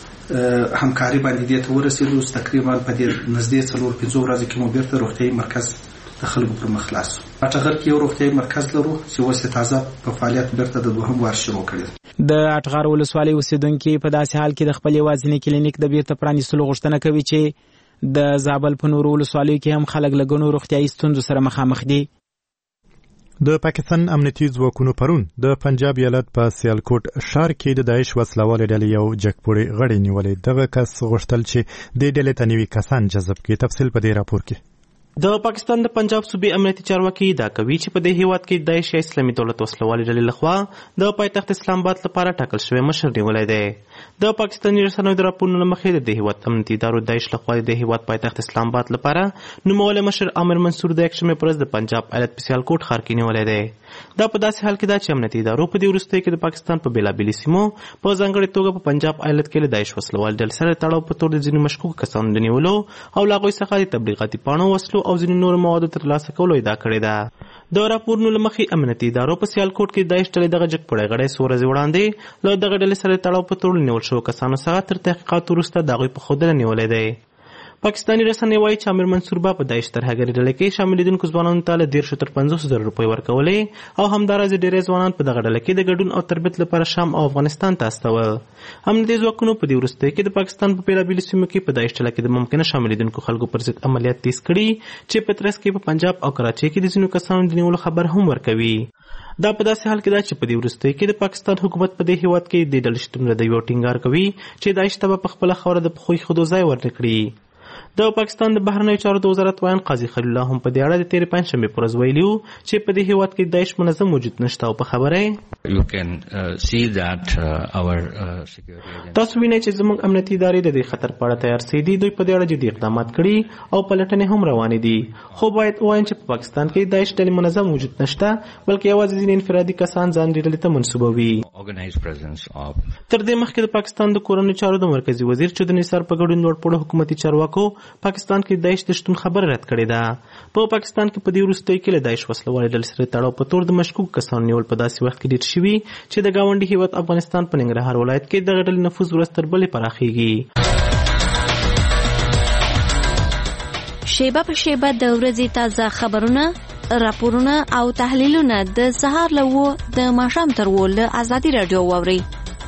همکاري باندې دې ته ورسېدو. تقریبا په دې نږدې 4-5 ورځې کې مو بیرته روغتیايي مرکز د خلکو پر مخ خلاص شو. اټغر کې یو روغتیايي مرکز لرو چې اوس یې تازه په فعالیت بیرته د دوهم وار شروع کړی. د اټغر ولسوالۍ اوسیدونکي په داسې حال کې د خپل یوازیني کلینیک د بیرته پرانیستلو غوښتنه کوي چې د زابل په نورو ولسوالیو کې هم خلک له ګڼو روغتیايي ستونزو سره مخامخ دي. د پاکستان امنیتي ځواکونو پرون د پنجاب ایالت په سیالکوټ ښار کې د داعش وسلوالې ډلې یو جګپوړی غړی نیولې. دغه کس غوښتل چې دې ډلې ته نوي کسان جذب کړي. تفصیل په دې راپور کې. د پاکستان د پنجاب صوبې امنیتي چارواکي دا کوي چې په دې هیواد کې داعش یا اسلامي دولت وسلوالې ډلې لخوا د پایتخت اسلام آباد لپاره ټاکل شوی مشر نیولی دی. د پاکستاني رسنیو د راپورونو له مخې د دې هیواد امنیتي ادارو داعش لخوا د هیواد پایتخت اسلام آباد لپاره نومولی مشر عامر منصور د یکشنبې په ورځ د پنجاب ایالت په سیالکوټ ښار کې نیولی دی. دا په داسې حال کې ده چې امنیتي ادارو په دې وروستیو کې د پاکستان په بېلابېلو سیمو په ځانګړې توګه په پنجاب ایالت کې له داعش وسلوال ډلې سره تړاو په تور د ځینو مشکوکو کسانو د نیولو او له هغوی څخه د تبلیغاتي پاڼو، وسلو او ځینو نورو موادو ترلاسه کولو ادعا کړې ده. د راپورونو له مخې امنیتي ادارو په سیالکوټ کې داعش ډلې دغه جګپوړی غړی څو ورځې وړاندې له دغه ډلې سره تړاو په تور نیول شوو کسانو څخه تر تحقیقات وروسته د هغوی په ښودنه نیولی دی. پاکستاني رسنۍ وایي چې عامر منصور به په داعش ترهګرې ډلې کې شاملېدونکو ځوانانو ته له 10 تر 50,000 روپۍ ورکولې او همداراز ډېری ځوانان په دغه ډله کې د ګډون او تربیت لپاره شام او افغانستان ته استول. امنیتي ځواکونو په دې وروستیو کې د پاکستان په بېلابېلو سیمو کې په داعش ډله کې د ممکنه شاملېدونکو خلکو پر ضد عملیات تیز کړي چې په ترڅ کې په پنجاب او کراچۍ کې د ځینو کسانو د نیولو خبر هم ورکوي. دا په داسې حال کې ده چې په دې وروستیو کې د پاکستان حکومت په دې هیواد کې د ډلې شتون له یو ټینګار کوي چې داعش ته به په خپله خاوره د پخو ایښودو ځای ورنه کړي. د پاکستان د بهرنیو چارو د وزارت وایي قاضي خلیل الله هم په دې اړه د تېرې پنجشنبې په ورځ ویلي وو چې په دې هیواد کې داعش منظم وجود نشته او په خبره تاسو وینئ چې زموږ امنیتي ادارې د دې خطر په اړه تیار سوي دي. دوی په دې اړه جدي اقدامات کړي او پلټنې هم روانې دي. خو باید ووایم چې په پاکستان کې داعش ډلې منظم وجود نشته بلکې یوازې ځینې انفرادي کسان ځان دې ډلې ته منسوبوي. تر دې مخکې د پاکستان د کورنیو چارو د مرکزي وزیر چودھری نثار په ګډون لوړپوړو حکومتي چارواکو پاکستان کې داعش د شتون خبره رد کړې ده. په پاکستان کې په دې وروستیو کې له داعش وسلوالې ډلې سره تړاو په تور د مشکوک کسانو نیول په داسې وخت کې ډېر شوي چې د ګاونډي هیواد افغانستان په ننګرهار ولایت کې دغه ډلې نفوذ ورځ تر بلې پراخېږي. شیبه په شیبه د ورځې تازه خبرونه، راپورونه او تحلیلونه د سهار له 9 د ماښام تر 10 له ازادي راډیو واورئ.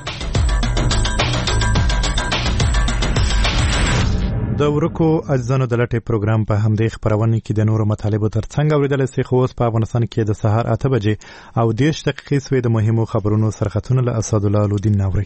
د ورکو اجزانو د لټې پروګرام په همدې خبرونه کې د نورو مطالبو ترڅنګ اوریدل سي. خو اوس په افغانستان کې د سهار 8 بجې او 10 دقیقې سوې د مهمو خبرونو سرخطونه له اسد الله الدین ناوري.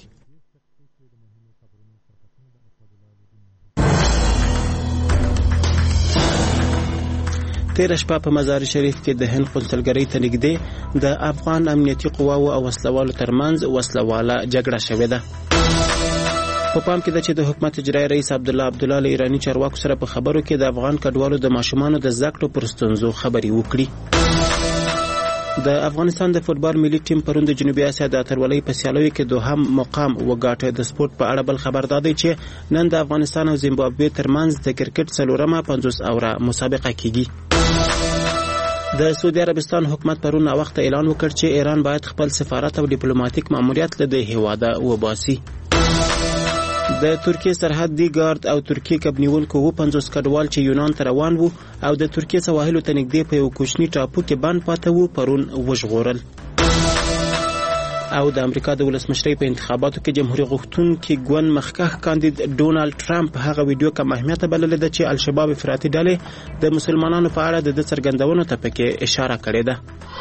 تیره شپه په مزار شریف کې د هند قونسلګرۍ ته نږدې د افغان امنیتي قواو او وسلوالو ترمنځ وسلواله جګړه شوې ده. په پام کې ده چې د حکومت اجرایي رئیس عبدالله له ایرانی چارواکو سره په خبرو کې د افغان کډوالو د ماشومانو د زده کړو پر ستونزو خبرې وکړي. د افغانستان د فوتبال ملي ټیم پرون د جنوبي اسیا د اتلولۍ په سیالیو کې دوهم مقام وګاټه. د سپورت په اړه بل خبر دادی چې نن د افغانستان او زیمبابوې ترمنځ د کرکټ 4مه 50 اوره مسابقه کیږي. د سعودي عربستان حکومت پرون وخت اعلان وکړ چې ایران باید خپل سفارت او ډیپلوماټیک ماموریت له دې هیواده وباسي. د ترکیه سرحدي ګارد او ترکیه کبنیولکو 50 کډوال چې یونان ته روان وو او د ترکیه سواحلو ته نږدې په یو کوچني ټاپو کې بند پاتې وو پرون وژغورل. او د امریکا د ولسمشرۍ په انتخاباتو کې جمهوریت غوښتونکي ګوند مخکښ کاندید ډونالد ټرمپ هغه ویډیو کم اهمیت بللې ده چې الشباب افراطي ډلې د مسلمانانو په اړه د څرګندونو ته پکې اشاره کړې ده.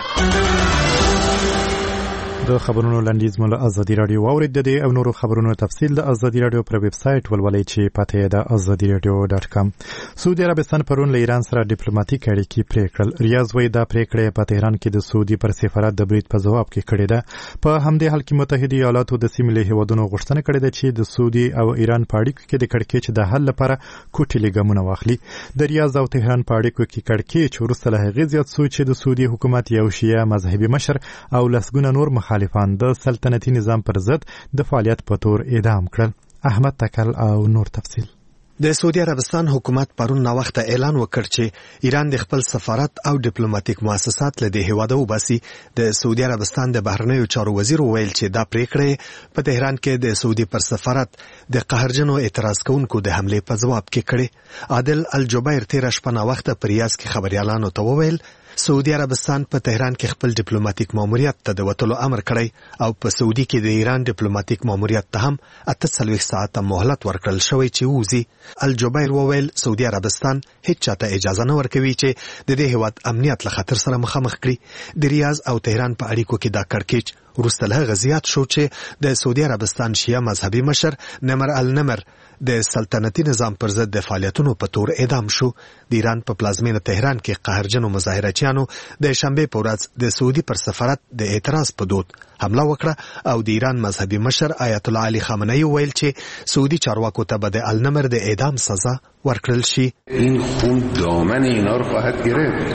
د خبرونو لنډیز مله ازادي راډیو واورید د او نورو خبرونو تفصیل د ازادي راډیو پر ویب سټ ولولئ چې پته د azadiradio.com. سعودي عربستان پرون له ایران سره ډیپلوماټیک اړیکې پرې کړل. ریاض وایي دا پریکړه په تهران کې د سعودي پر سفارت د برید په جواب کې کړې ده. په همدې حال کې متحده ایالاتو د سیمې له هیوادونو غوښتنه کړې ده چې د سعودي او ایران په اړیکو کې د کړکېچ د حل لپاره کوټې لګامونه واخلي. د ریاض او تهران په اړیکو کې کړکېچ وروسته له هغې زیات شو چې د سعودي حکومت یو شیعه مذهبي مشر او لسګونه نور مخالفان د سلطنتي نظام پر ضد د فعالیت په تور اعدام کړل. احمد تکل او نور تفصیل. د سعودي عربستان حکومت پرون ناوخته اعلان وکړ چې ایران د خپل سفارت او ډیپلوماټیک مؤسسات له دې هیواده وباسي. د سعودي عربستان د بهرنیو چارو وزیر ویل چې دا پریکړه په تهران کې د سعودي پر سفارت د قهرجنو اعتراض کوونکو د حمله په جواب کې کړي. عادل الجبیر تیر شپه ناوخته په ریاض کې خبريالانو ته وویل سعودي عربستان په تهران کې خپل ډیپلوماټیک ماموریت ته د وټلو امر کړی او په سعودي کې د ایران ډیپلوماټیک ماموریت ته هم 48 ساعته مهلت ورکړل شوی چې وځي. الجبیر وویل سعودي عربستان هیڅ چاته اجازه نه ورکوي چې د دې هیواد امنیت له خطر سره مخامخ کړي. د ریاض او تهران په اړیکو کې دا کړکېچ وروسته له غزيات شو چې د سعودي عربستان شیعه مذهبي مشر نمر النمر د سلطنتي نظام پر ضد د فعالیتونو په تور اعدام شو. د ایران په پلازمینه تهران کې قهرجنو مظاهرچیانو د شنبه په ورځ د سعودي پر سفارت د اعتراض په دود حمله وکړه او د ایران مذهبي مشر آیت الله علی خامنه‌ای ویل چې سعودي چارواکو ته به د النمر د اعدام سزا ورکړل شي. این خون دامن اینا رو خواهد گرفت.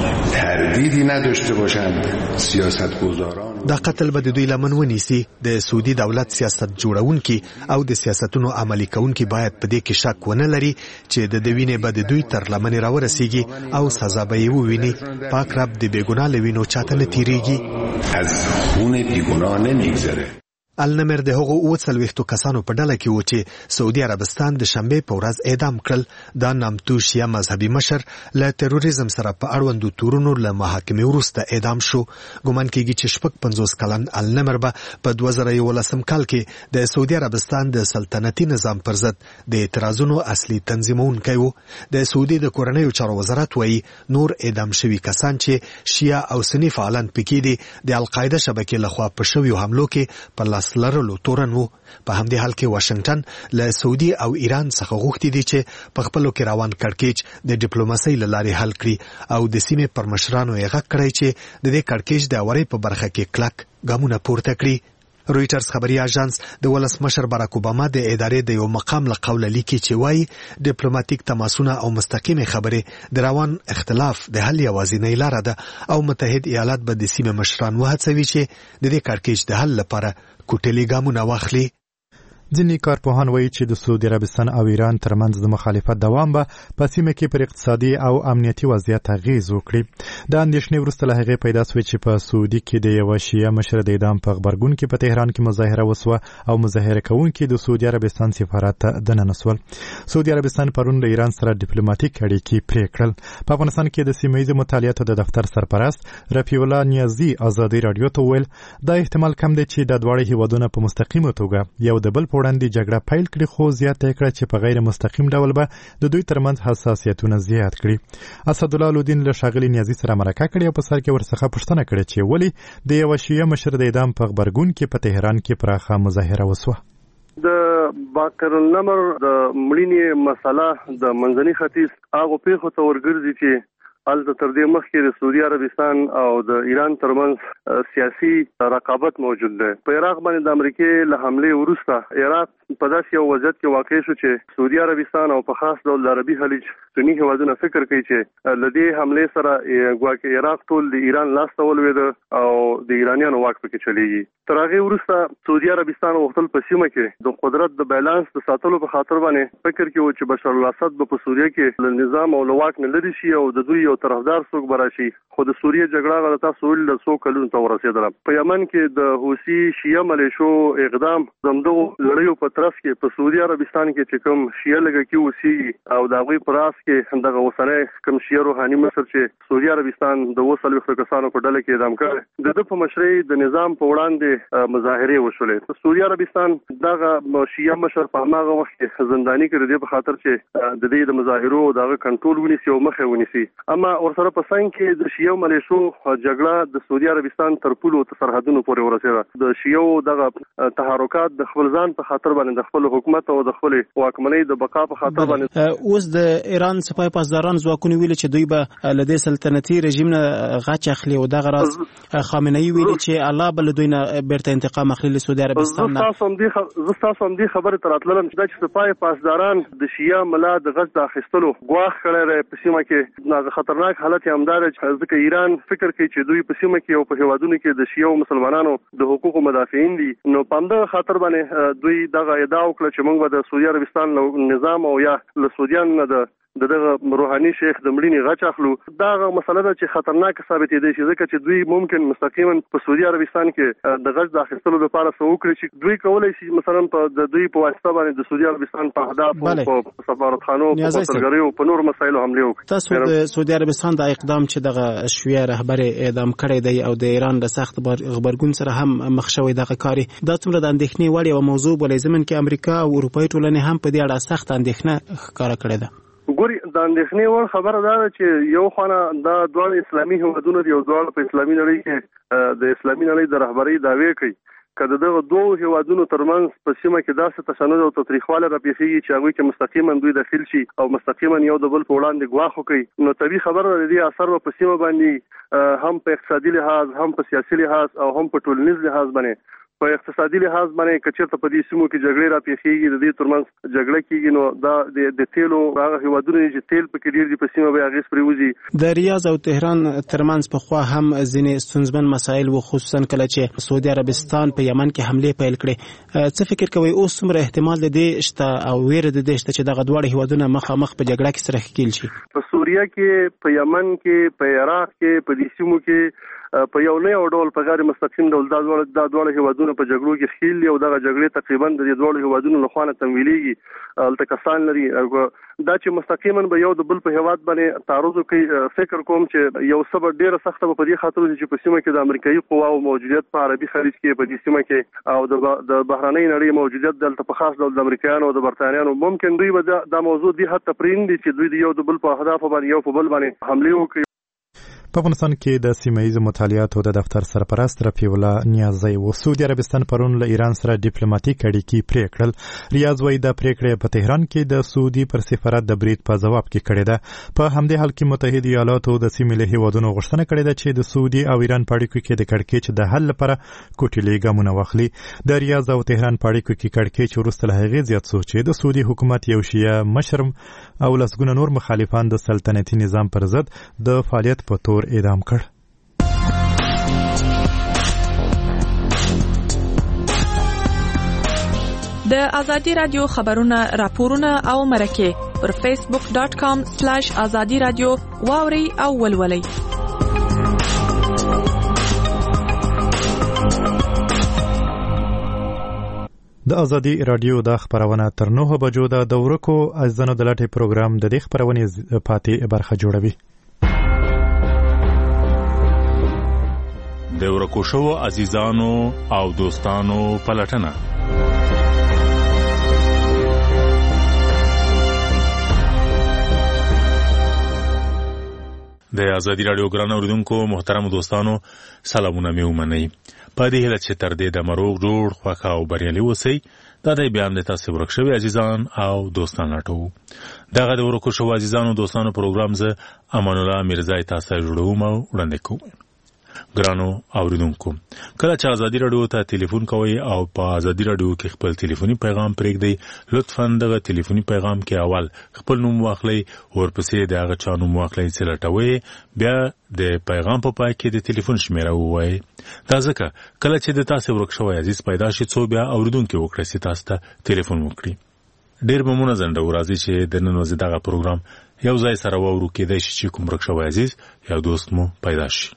تردیدی نداشته باشند سیاستگزاران دا قتل به د دوی لمن ونیسي. د سعودي دولت سیاست جوړونکي او د سیاستونو عملي کوونکي باید په دې کې شک ونه لري چې د دوینې به د دوی تر لمن راورسیږي او سزا به یې وویني. پاک رب د بیګناه لوینو چاته نه تیریږي. از خون بیگناه نمیگذره. النمر د هغو 40 کسانو په ډله کې و چې سعودي عربستان د شنبه په ورځ اعدام کړل. دا نامتو شیعه مذهبي مشر له تروریزم سره په اړوندو تورونو له محاکمې وروسته اعدام شو. ګومان کېږي چې 50 کلن النمر به په 2011 کال کې د سعودي عربستان د سلطنتي نظام پر ضد د اعتراضونو اصلي تنظیمونکی و. د سعودي د کورنیو چارو وزارت وایي نور اعدام شوي کسان چې شیعه او سنی فعالان پکې دي د القاعده شبکې لخوا په شویو حملو کې پر لاس لاس لرلو تورن وو. په همدې حال کې واشنگټن له سعودي او ایران څخه غوښتي دي چې په خپلو کې روان کړکېچ د ډیپلوماسۍ له لارې حل کړي او د سیمې پر مشرانو یې غږ کړی چې د دې کړکېچ د اورۍ په برخه کې کلک ګامونه پورته کړي. رویټرز خبري اژانس د ولسمشر باراک اوباما د ادارې د یو مقام له قوله لیکي چې وایي ډیپلوماټیک تماسونه او مستقیمې خبرې د روان اختلاف د حل یوازینۍ لاره ده او متحد ایالات به د سیمې مشران وهڅوي چې د دې کړکېچ د حل لپاره کوټلي ګامونه واخلي. ځینې کارپوهان وایي چې د سعودي عربستان او ایران ترمنځ د مخالفت دوام به په سیمه کې پر اقتصادي او امنیتي وضعیت اغیز وکړي. د اندېښنې وروسته له هغې پیدا شوې چې په سعودي کې د یوه شیعه مشر د اعدام په غبرګون کې په تهران کې مظاهره وسوه او مظاهره کوونکي د سعودي عربستان سفارت ته دننه سول. سعودي عربستان پرون له ایران سره ډیپلوماټیک اړیکې پرې کړل. په افغانستان کې د سیمه ییزو مطالعاتو د دفتر سرپرست رفیع الله نیازي ازادي رادیو ته وویل دا احتمال کم دی چې د دواړو هیوادونو په مستقیمه توګه یو د بل په وړاندې جګړه پیل کړي، خو زیاته کړه چې په غیر مستقیم ډول به د دوی ترمنځ حساسیتونه زیات کړي. اسدالله الدین له ښاغلي نیازي سره مرکه کړې او په سر کې ورڅخه پوښتنه کړې چې ولې د یوه شیعه مشر د اعدام په غبرګون کې په تهران کې پراخه مظاهره وسوه. د باقر النمر د مړینې مسله د منځني ختیځ هغه پیښو ته ورګرځي چې هلته تر دې مخکې د سعودي عربستان او د ایران ترمنځ سیاسي رقابت موجود دی. په عراق باندې د امریکې له حملې وروسته عراق په داسې یو وضعیت کې واقع شو چې سعودي عربستان او په خاص ډول د عربي خلیج سني هیوادونه فکر کوي چې له دې حملې سره ګواکې عراق ټول د ایران لاس ته ولوېده او د ایرانیانو واک پکې چلیږي. تر هغې وروسته سعودي عربستان غوښتل په سیمه کې د قدرت د بیلانس د ساتلو په خاطر باندې فکر کې و چې بشار الاسد به په سوریه کې له نظام او له واک نه لرې شي او د دوی یو طرفدار څوک به راشي. خو د سوریه جګړه هغه تاسو ویل د څو کلونو ته ورسېدله. په یمن کې د حوثي شیعه ملیشو اقدام د همدغو لړیو په ترڅ کې په سعودي عربستان کې چې کوم شیعه لږکي اوسېږي او د هغوی په راس کې دغه اوسنی کوم شیعه روحاني مشر چې سعودي عربستان د 40 کسانو په ډله کې اعدام کړی د ده په مشرۍ د نظام په وړاندې مظاهرې وشولې. سعودي عربستان دغه شیعه مشر په هماغه وخت کې زنداني کړی دی په خاطر چې د دې د مظاهرو دغه کنټرول ونیسي او مخه ونیسي. اما ورسره په څنګ کې د شیعه ملیشو جګړه د سعودي عربستان تر پولو سرحدونو پورې ورسېده. د شیعو دغه تحرکات د خپل ځان په خاطر باندې د خپل حکومت او د خپل واکمنۍ د بقا په خاطر باندې اوس د ایران سپاه پاسداران ځواکونه ویلي چې دوی به له دې سلطنتي رژیم نه غچ اخلي او دغه راز خامنه ای ویلي چې الله به له دوی نه بیرته انتقام اخلي له سعودي عربستان نه. زه تاسو هم دې خبرې ته راتللم چې دا چې سپاه پاسداران د شیعه ملا د غچ د اخیستلو ګواښ کړی دی په سیمه کې خطرناک حالت یې همدا دی چې ځکه ایران فکر کوي چې دوی په سیمه کې او په هیوادونو کې د شیعه مسلمانانو د حقوقو مدافعین دي. نو په همدغه خاطر باندې دوی دغه ادعا وکړه چې موږ به د سعودي عربستان نظام او یا له سعودیان نه دغه روحاني شیخ د مړینې غچ اخلو. دغه مسله ده چې خطرناک ثابتېدی شي ځکه چې دوی ممکن مستقیما په سعودي عربستان کې د غچ د اخیستلو لپاره څه وکړي چې دوی کولی شي مثلا په د دوی په واسطه باندې د سعودي عربستان په اهدافو په سفارتخانو په کونسلګریو په نور مسایلو حملې وکړي. تاسو د سعودي عربستان د اقدام چې دغه شیعه رهبر اعدام کړی دی او د ایران د سخت غبرګون سره هم مخ شوی دغه کاری دا څومره د اندېښنې وړ یوه موضوع بلې ضمن کې امریکا او اروپایي ټولنې هم په دې اړه سخت اندېښنه ښکاره کړې ده. ګوري د اندېښنې وړ خبره دا ده چې یو خانه دا دواړه اسلامي هیوادونه دي او دواړه په اسلامي نړۍ کې د اسلامي نړۍ د رهبرۍ دعوې کوي. که د دغه دوو هیوادونو ترمنځ په سیمه کې داسې تشنج او تاریخواله راپېښېږي چې هغوی کې مستقیما دوی داخل شي او مستقیما یو د بل په وړاندې ګواښ وکړي نو طبیعي خبره ده د دې اثر به په سیمه باندې هم په اقتصادي لحاظ هم په سیاسي لحاظ او هم په ټولنیز لحاظ باندې په اقتصادي لحاظ باندې که چېرته په دې سیمو کې جګړې راپېښېږي د دې ترمنځ جګړه کېږي نو دا د تیلو هغه هیوادونه چې تیل پکې ډېر دي په سیمه به اغېز پرې وځي. د ریاض او تهران ترمنځ پخوا هم ځینې ستونزمن مسایل و خصوصا کله چې سعودي عربستان په یمن کې حملې پیل کړې. څه فکر کوئ اوس څومره احتمال د دې شته او ویره د دې شته چې دغه دواړه هیوادونه مخامخ په جګړه کې سره ښکېل شي؟ په سوریه کې په یمن کې په عراق کې په دې سیمو کې په یو نه یو ډول په غیر مستقیم ډول دا دواړه هیوادونه په جګړو کې ښکېل دي او دغه جګړې تقریبا د دې دواړو هیوادونو له خوا نه تمویلېږي. هلته کسان لري دا چې مستقیما به یو د بل په هیواد باندې تعرض کوي. فکر کوم چې یو څه به ډېره سخته به په دې خاطر چې په سیمه کې د امریکایي قواو موجودیت په عربي خلیج کې په دې سیمه کې او د بهرنۍ نړۍ موجودیت دلته په خاص ډول د امریکایانو او د برتانیانو ممکن دوی به دا موضوع دې حد ته پرېږدي چې دوی د یو د بل په اهدافو باندې یو په بل باندې حملې وکړي. په افغانستان کې د سیمه‌ایزو مطالعاتو د دفتر سرپرست رفیع الله نیازی و سعودي عربستان پرون له ایران سره ډیپلوماټیک اړیکې پرې کړل. ریاض وايي د پریکړې په تهران کې د سعودي پر سفارت د برید په جواب کې کړې ده. په همدې حال کې متحده ایالاتو د سیمې له هیوادونو غوښتنه کړې ده چې د سعودي او ایران په اړیکو کې د کړکېچ د حل لپاره کوټلي ګامونه واخلي. د ریاض او تهران په اړیکو کې کړکېچ وروسته له هغې زیات شو چې د سعودي حکومت یو شیعه مشر او لسګونه نور مخالفان د سلطنتي نظام پر ضد د فعالیت په تور اعدام کړ. د ازادي رادیو خبرونه راپورونه او مرکه پر facebook.com/azadi radio واوري او ولولي. د ازادي رادیو د خبرونه تر 9 بجو د ورکو ازنو د لاټي پروګرام د دې خبرونه پاتې برخه جوړوي. د ورکو شو عزیزانو او دوستانو پلټنه. د ازادي رادیو ګران اوریدونکو محترم دوستانو سلامونه مې ومنئ. په دې هیله چې تر دې د مروغ جوړ خوښه او بریالي اوسئ. دا د بیان د تاسو ورک شوي عزیزان او دوستان راټو. دغه د ورکو شو عزیزانو دوستانو پروګرام زه امان الله میرزای تاسو جوړوم او وړاندې کوم. ګرانو اوریدونکو کله چې ازادي رادیو ته ټلیفون کوئ او په ازادي رادیو کې خپل ټلیفوني پیغام پرېږدئ لطفا دغه ټلیفوني پیغام کې اول خپل نوم واخلئ ورپسې د هغه چا نوم واخلئ چې لټوئ بیا د پیغام په پای کې د ټلیفون شمیره ووایئ. دا ځکه کله چې د تاسو ورک شوی عزیز پیدا شي څو بیا اوریدونکي وکړي چې تاسو ته ټلیفون وکړي. ډېر به مونږ زنده ورازي چې د نن ورځې دغه پروګرام یو ځای سره واورو کېدای شي چې کوم ورک شوی عزیز یا دوست مو پیدا شي.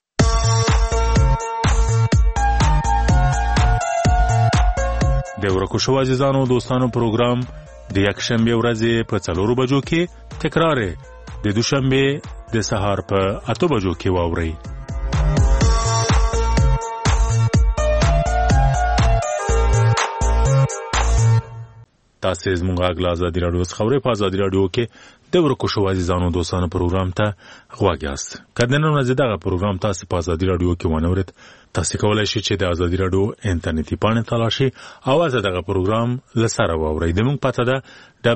د ورکو شو عزیزانو دوستانو پروګرام د یکشنبه ورځې په 4 بجو کې تکرار د دوشنبه د سهار په 8 بجو کې واوري. تاسو زموږ غږ ازادي رادیو خبرې په ازادي رادیو کې د ورکو شو عزیزانو دوستانو پروګرام ته غواړئ یاست. کله نن ورځ دغه پروګرام تاسو په ازادي رادیو کې ونورید تاسو کولای شئ چې د ازادي رادیو انټرنیټي پاڼه تلاشي او ازاده پروګرام لسره واورئ. د موږ پته ده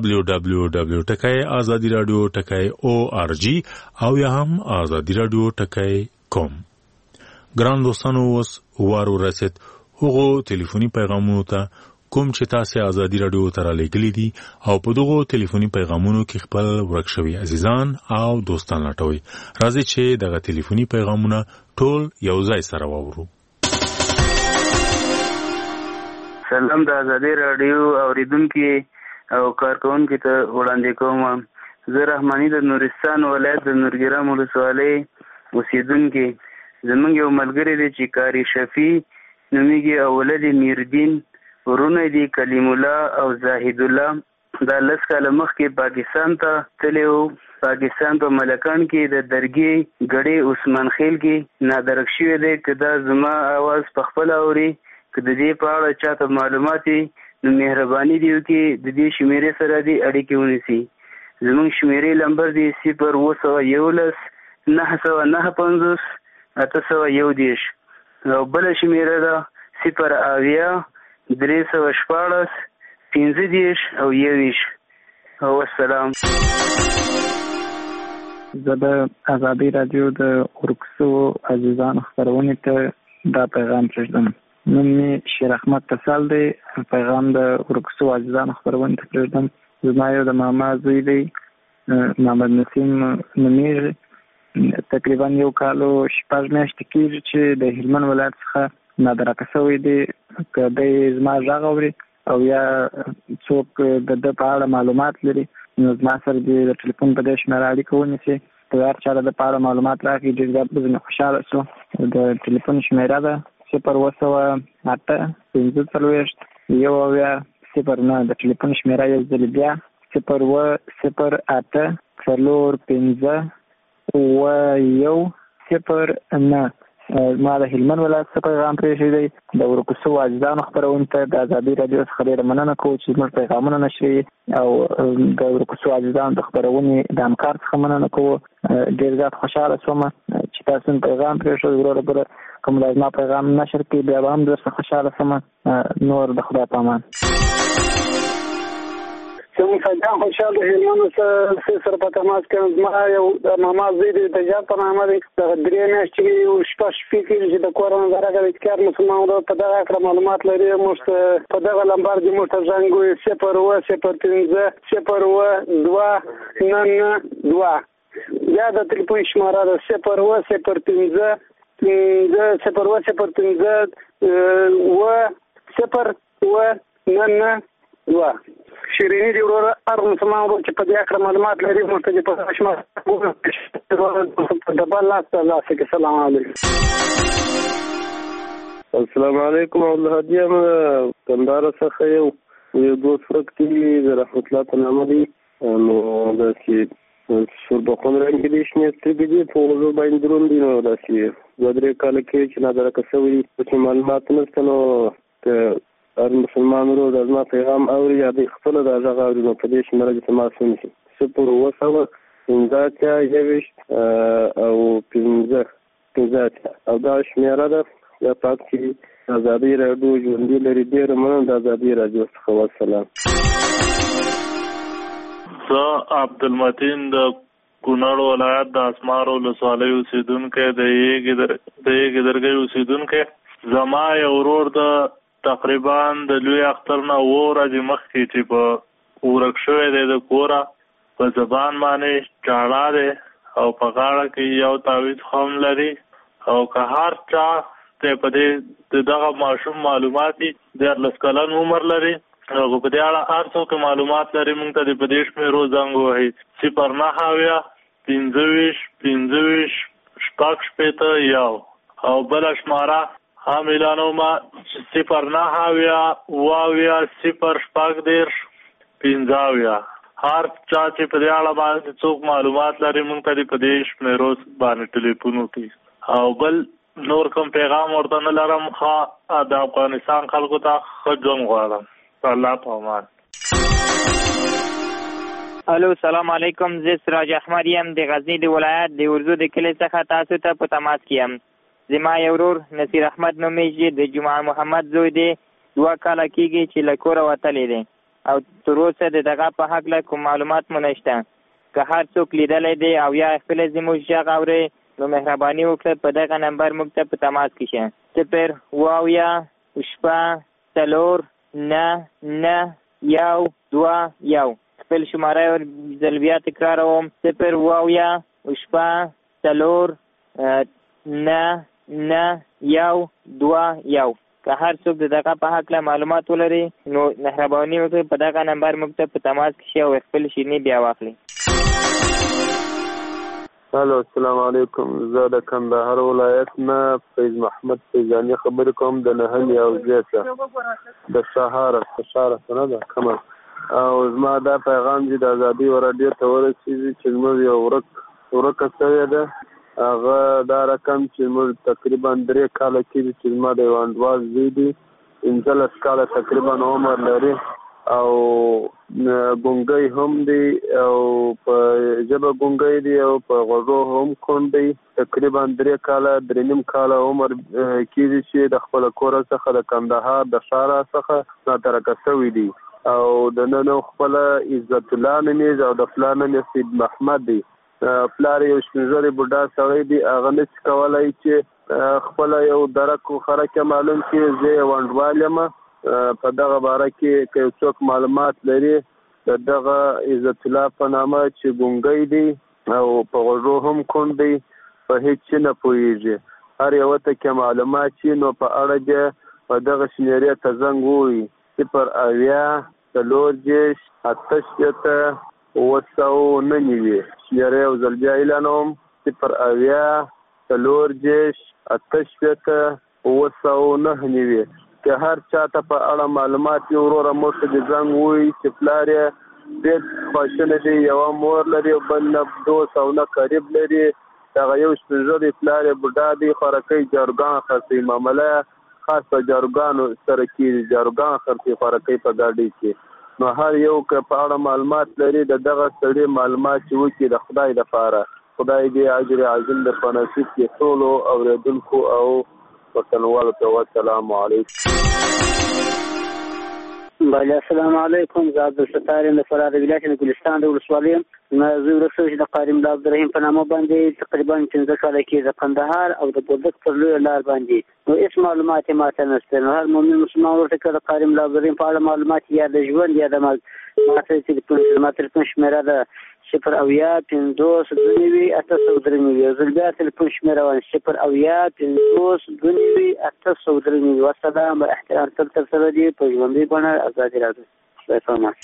www.azadiradio.org او یا هم azadiradio.com. ګران دوستانو اوس وارو رسید هغه ټلیفوني پیغامونو ته کوم چې تاسو ازادي رادیو ته را لېږلي دي او په دغه ټلیفوني پیغامونو کې خپل ورک شوي عزیزان او دوستان لټوي. راځي چې دغه ټلیفوني پیغامونه ټول یو ځای سره واورو. سلام د ازادي رادیو اوریدونکو او کارکونکو ته وړاندې کوم. زه رحماني د نورستان ولایت د نورګرام ولسوالۍ اوسیدونکی. زمونږ یو ملګری دی چې کاری شفیع نومیږي او ولد میردین ورونه دي کلیم الله او زاهد الله. دا 10 کاله مخکې پاکستان ته تللی و. پاکستان په ملکان کې د درګي ګړې عثمان خیل کې نادرک شوی دی. که دا زما आवाज په خپل اوري که د دې په اړه چاته معلومات نو مهرباني دی وکړي د دې شمیرې سره دې اړیکې ونیسي. زموږ شمیرې نمبر دی 011 909 801 او بل شمیره ده 0 314 15 او 21. او السلام. زه د ازادي رادیو د ورکسو عزیزانو خبرونه ته دا پیغام پرېږدم. نوم مې شیر احمد تسال دی. پیغام د ورکسو عزیزانو خبرونه ته پرېږدم. زما یو د ماما زوی دی محمد نسیم نومیږي. تقریبا یو کالو 6 میاشتې کېږي چې د هلمند ولایت څخه نادرکه شوی دی. که دی زما غږ اوري او یا څوک د ده په اړه معلومات لري نو زما سره د ټلیفون په دې شمېره اړیکه ونیسي. که هر چا د په اړه معلومات راکړي ډېر زیات به زه خوشحاله شو. د ټلیفون شمېره ده 028 45 009. د ټلیفون شمېره یو ځل بیا 008 45 009. ما د هلمند ولایت څخه پیغام پرېښی دی. د ورکسو عزیزانو خپرونې ته د ازادي رادیو څخه ډېره مننه کوو چې زموږ پیغامونه نشري او د ورکسو عزیزانو د خپرونې د همکار څخه مننه کوو. ډېر زیات خوشحاله شوم چې تاسو پیغام پرېښود وروره بره کوم د زما پیغام نشر کړي بیا به هم درڅخه خوشحاله شم. نور د خدای په امان. زموږ سجان خوشحال د هلمند سره په تماس کې زما یو ماما زوی د تجارت په نامه دی دغه 3 میاشتې یو شپه شپې کېږي چې د کور نه درغلی کار مسلمان ورو په دغه اړه معلومات لري. موږ په دغه لمبر دې موږ ته زنګ وي 015 یا د تلیفون شماره ده 015 شیرینی دی وروره هر مسلمان ورو چې په دې اړه معلومات لري موږ ته په شماره د بل لاس ته لاس کې. سلام علیکم. السلام علیکم. عبدالهادي یم کندهار څخه یو دوست ورک دی د رحمت الله په نامه دی. نو داسې سوربخون رنګ دي شنې سترګې دي په وضو باندې دروند دي. نو داسې 2-3 کاله کې چې نادرکه شوي چې معلومات نشته نو هر مسلمان ورو د زما پیغام اوري یا د خپل د هغه اوري نو په دې شمېره کې تماس ونیسي 0 او 15 او دا شمېره ده یا پاک چې ازادي راډیو ژوندي لري. ډېره مننه د ازادي راډیو څخه. والسلام. زه عبدالمتین د کونړ ولایت د اسمار ولسوالۍ اوسېدونکی د یږې درګۍ اوسېدونکی. زما یو ورور د تقریبا د لوی اختر نه 2 ورځې مخکې چې په ورک شوی دی د کوره په زبان باندې چاړه دی او په غاړه کې یو تعویض هم لري او که هر چا ته په دې دغه ماشوم معلومات دي 14 کلن عمر لري او په دې اړه هر څوک معلومات لري موږ ته د پدې شمیرو زنګ وهي 0 او بل شماره هم اعلانومه 0 هر چا چې په دې اړه باندې څوک معلومات لري موږ ته په دې شمیرو باندې ټلیفون وکړي. او بل نور کوم پیغام ورته نه لرم. د افغانستان خلکو ته ښه ژوند غواړم. الله په امان. الو سلام علیکم. زه سراج احمد یم د غزنی د ولایت د ورزو د کلي څخه تاسو ته په تماس کې یم. زما یو ورور نصیر احمد نومیږي د جمعه محمد زوی دی. 2 کاله کېږي چې له کوره وتلی دی او تر اوسه د دغه په هکله کوم معلومات مو نشته. که هر څوک لیدلی دی او یا خپله زموږ غږ اورئ نو مهرباني وکړه په دغه نمبر موږ ته په تماس کې شه. 0 خپل شماره ځل بیا تکراروم 0 که هر څوک دغه په هکله معلومات ولري نو مهرباني وکړئ په دغه نمبر موږ ته په تماس کې شئ او خپل شیریني بیا واخلئ. الو السلام علیکم. زه د کندهار ولایت نه فیض محمد فیضاني خبرې کوم د نهنګ او زیاته د سهاره نه ده کومه. او زما دا پیغام چې د ازادي راډیو ته ورسېږي چې زموږ یو ورکه شوې ده. هغه دا رقم چې موږ تقریبا 3 کاله کېږي چې زما د یو انډوال زوی دی 15 کاله تقریبا عمر لري او ګونګی هم دی او په ژبه ګونګی دی او په غوږو هم کونډ دی. تقریبا 3 کاله 3.5 کاله عمر کېږي چې د خپل کور څخه د کندهار د ښار څخه ناترکه شوی دی او د نن خپل عزت الله نومیږي او د پلار نوم سید محمد دی. پلار یو شپږوري بوډا سړی دی. هغه نشي کولی چې خپل یو درک خرکه معلوم کړي. زه یو انډوال یم په دغه باره کې که یو څوک معلومات لري د دغه عزت الله په نامه چې ګونګی دی او په غوږو هم کونډ دی په هیڅ شي نه پوهېږي. هر یوه ته کې معلومات شي نو په اړه دې په دغه شمېرې ته زنګ ووهي 0 شمېره یو ځل بیا اعلانوم 0 که هر چاته په اړه معلومات یې وروره موږ ته د زنګ ووایي چې پلار یې ډېر خواشینی دی. یوه مور لري او بل نه دوست او نه قریب لري. دغه یو شپږوري پلار یې بوډا دی. خوراکۍ جاروګان خرڅوي. معامله خاص په جاروګانو سره کېږي. جاروګان خرڅوي خوراکۍ په ګاډۍ کې. نو هر یو که په اړه معلومات لري د دغه سړي معلومات چې وکړي د خدای دپاره خدای دې اجر عظیم د پنځه کې ټولو اوریدونکو او وطنوالو ته والسلام علیکم. بله السلام علیکم. زه عبدالستار یم د فراه د ولایت د ګلستان د ولسوالۍ یم. زه ورسته چې د قاري ملا عبدالرحیم په نامه باندې تقریبا 15 کاله کې د قندهار او د بولدک پر لویه لار باندې نو هېڅ معلومات یې ماته نشته. نو هر مؤمن مسلمان ورته که د قاري ملا عبدالرحیم په اړه معلومات یا د ژوند یا د ماته تلیفون شمېره ده 080 52 893 یو ځل بیا تلیفون شمېره وه 080 52 893. والسلام و احترام تل سره دي په ژوندۍ بڼه ازادي راډیو. خدای پامان.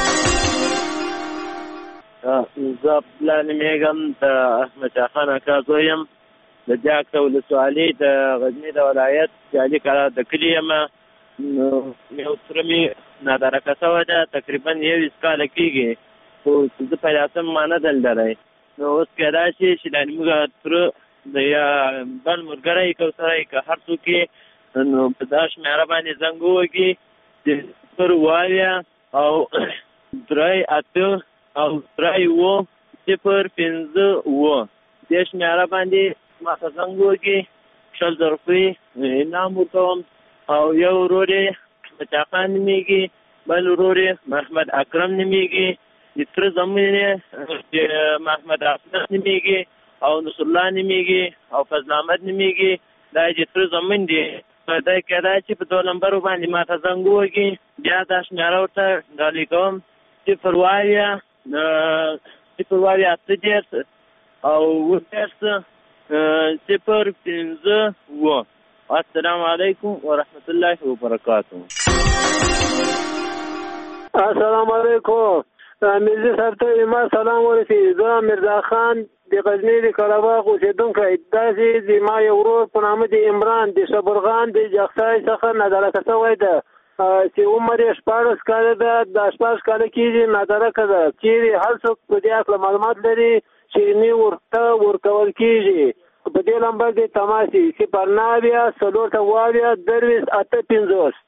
زه عبدالله نومېږم د احمد شاه خان اکا زوی یم د جاکته ولسوالۍ د غزني د ولایت جالي کلا د کلي یم. یو تره مې نادرکه شوی ده تقریبا 21 کاله کېږي خو زه پیدا شم ما نه دلدلی. نو اوس کیدای شي چې دا زموږ تره د یا بل ملګری کوسری که هر څوک یې نو په دا شمېره باندې زنګ ووهي چې 0 او 3 8 او 3 0 5 دې شمېره باندې ما ته زنګ ووهي 100 روپۍ انعام ورکوم. او یو ورور یې بچا خان نومېږي بل ورور یې محمد اکرم نومېږي د تره زامن یې محمد افضل نومېږي او نصر الله نومېږي او فضل احمد نومېږي. دا چې تره زامن دي دا کېدای چې په 2 نمبرو باندې ما ته زنګ ووهي بیا دا شمېره ورته ډالۍ کوم 0 8 او 0 5 السلام علیکم ورحمت الله وبرکاته. السلام علیکم. میرزا صاحب ته ما سلام ورسېږي. زه میرزا خان د غزني د قرهباغ اوسېدونکی. داسې زما یو ورور په نامه د عمران د صبرغان د جغسای څخه نادرکه شوی ده چې عمر یې 14 کاله ده. د 14 کاله کېږي نادرکه ده. چیرې هر څوک په دې هکله معلومات لري شیریني ورته ورکول کېږي. په دې نمبر کې تماسي 0 4 30 8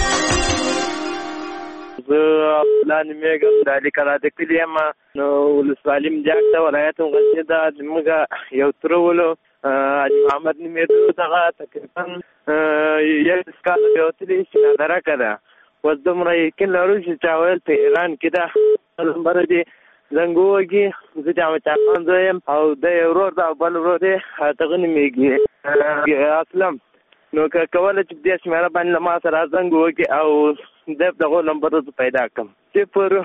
زه عبدالله نومېږم د علي کلا د کلي یم. نو ولسوالي م جاکته ولایت غزني ده. زموږ یو تره ولو علي محمد نومېده دغه تقریبا 11 کاله بیا وتلي چې نادرکه ده. اوس دومره یقین لرو چې چا ویل په ایران کې ده نمبر دې زنګ ووهي. زه د احمد شاه خان زوی یم او د یو ورور ده او بل ورور یې دغه نومېږي اسلم. نو که کولی چې دې شمېره باندې له ما سره زنګ ووهي او د دغو نمبرو زه پیدا کړم 0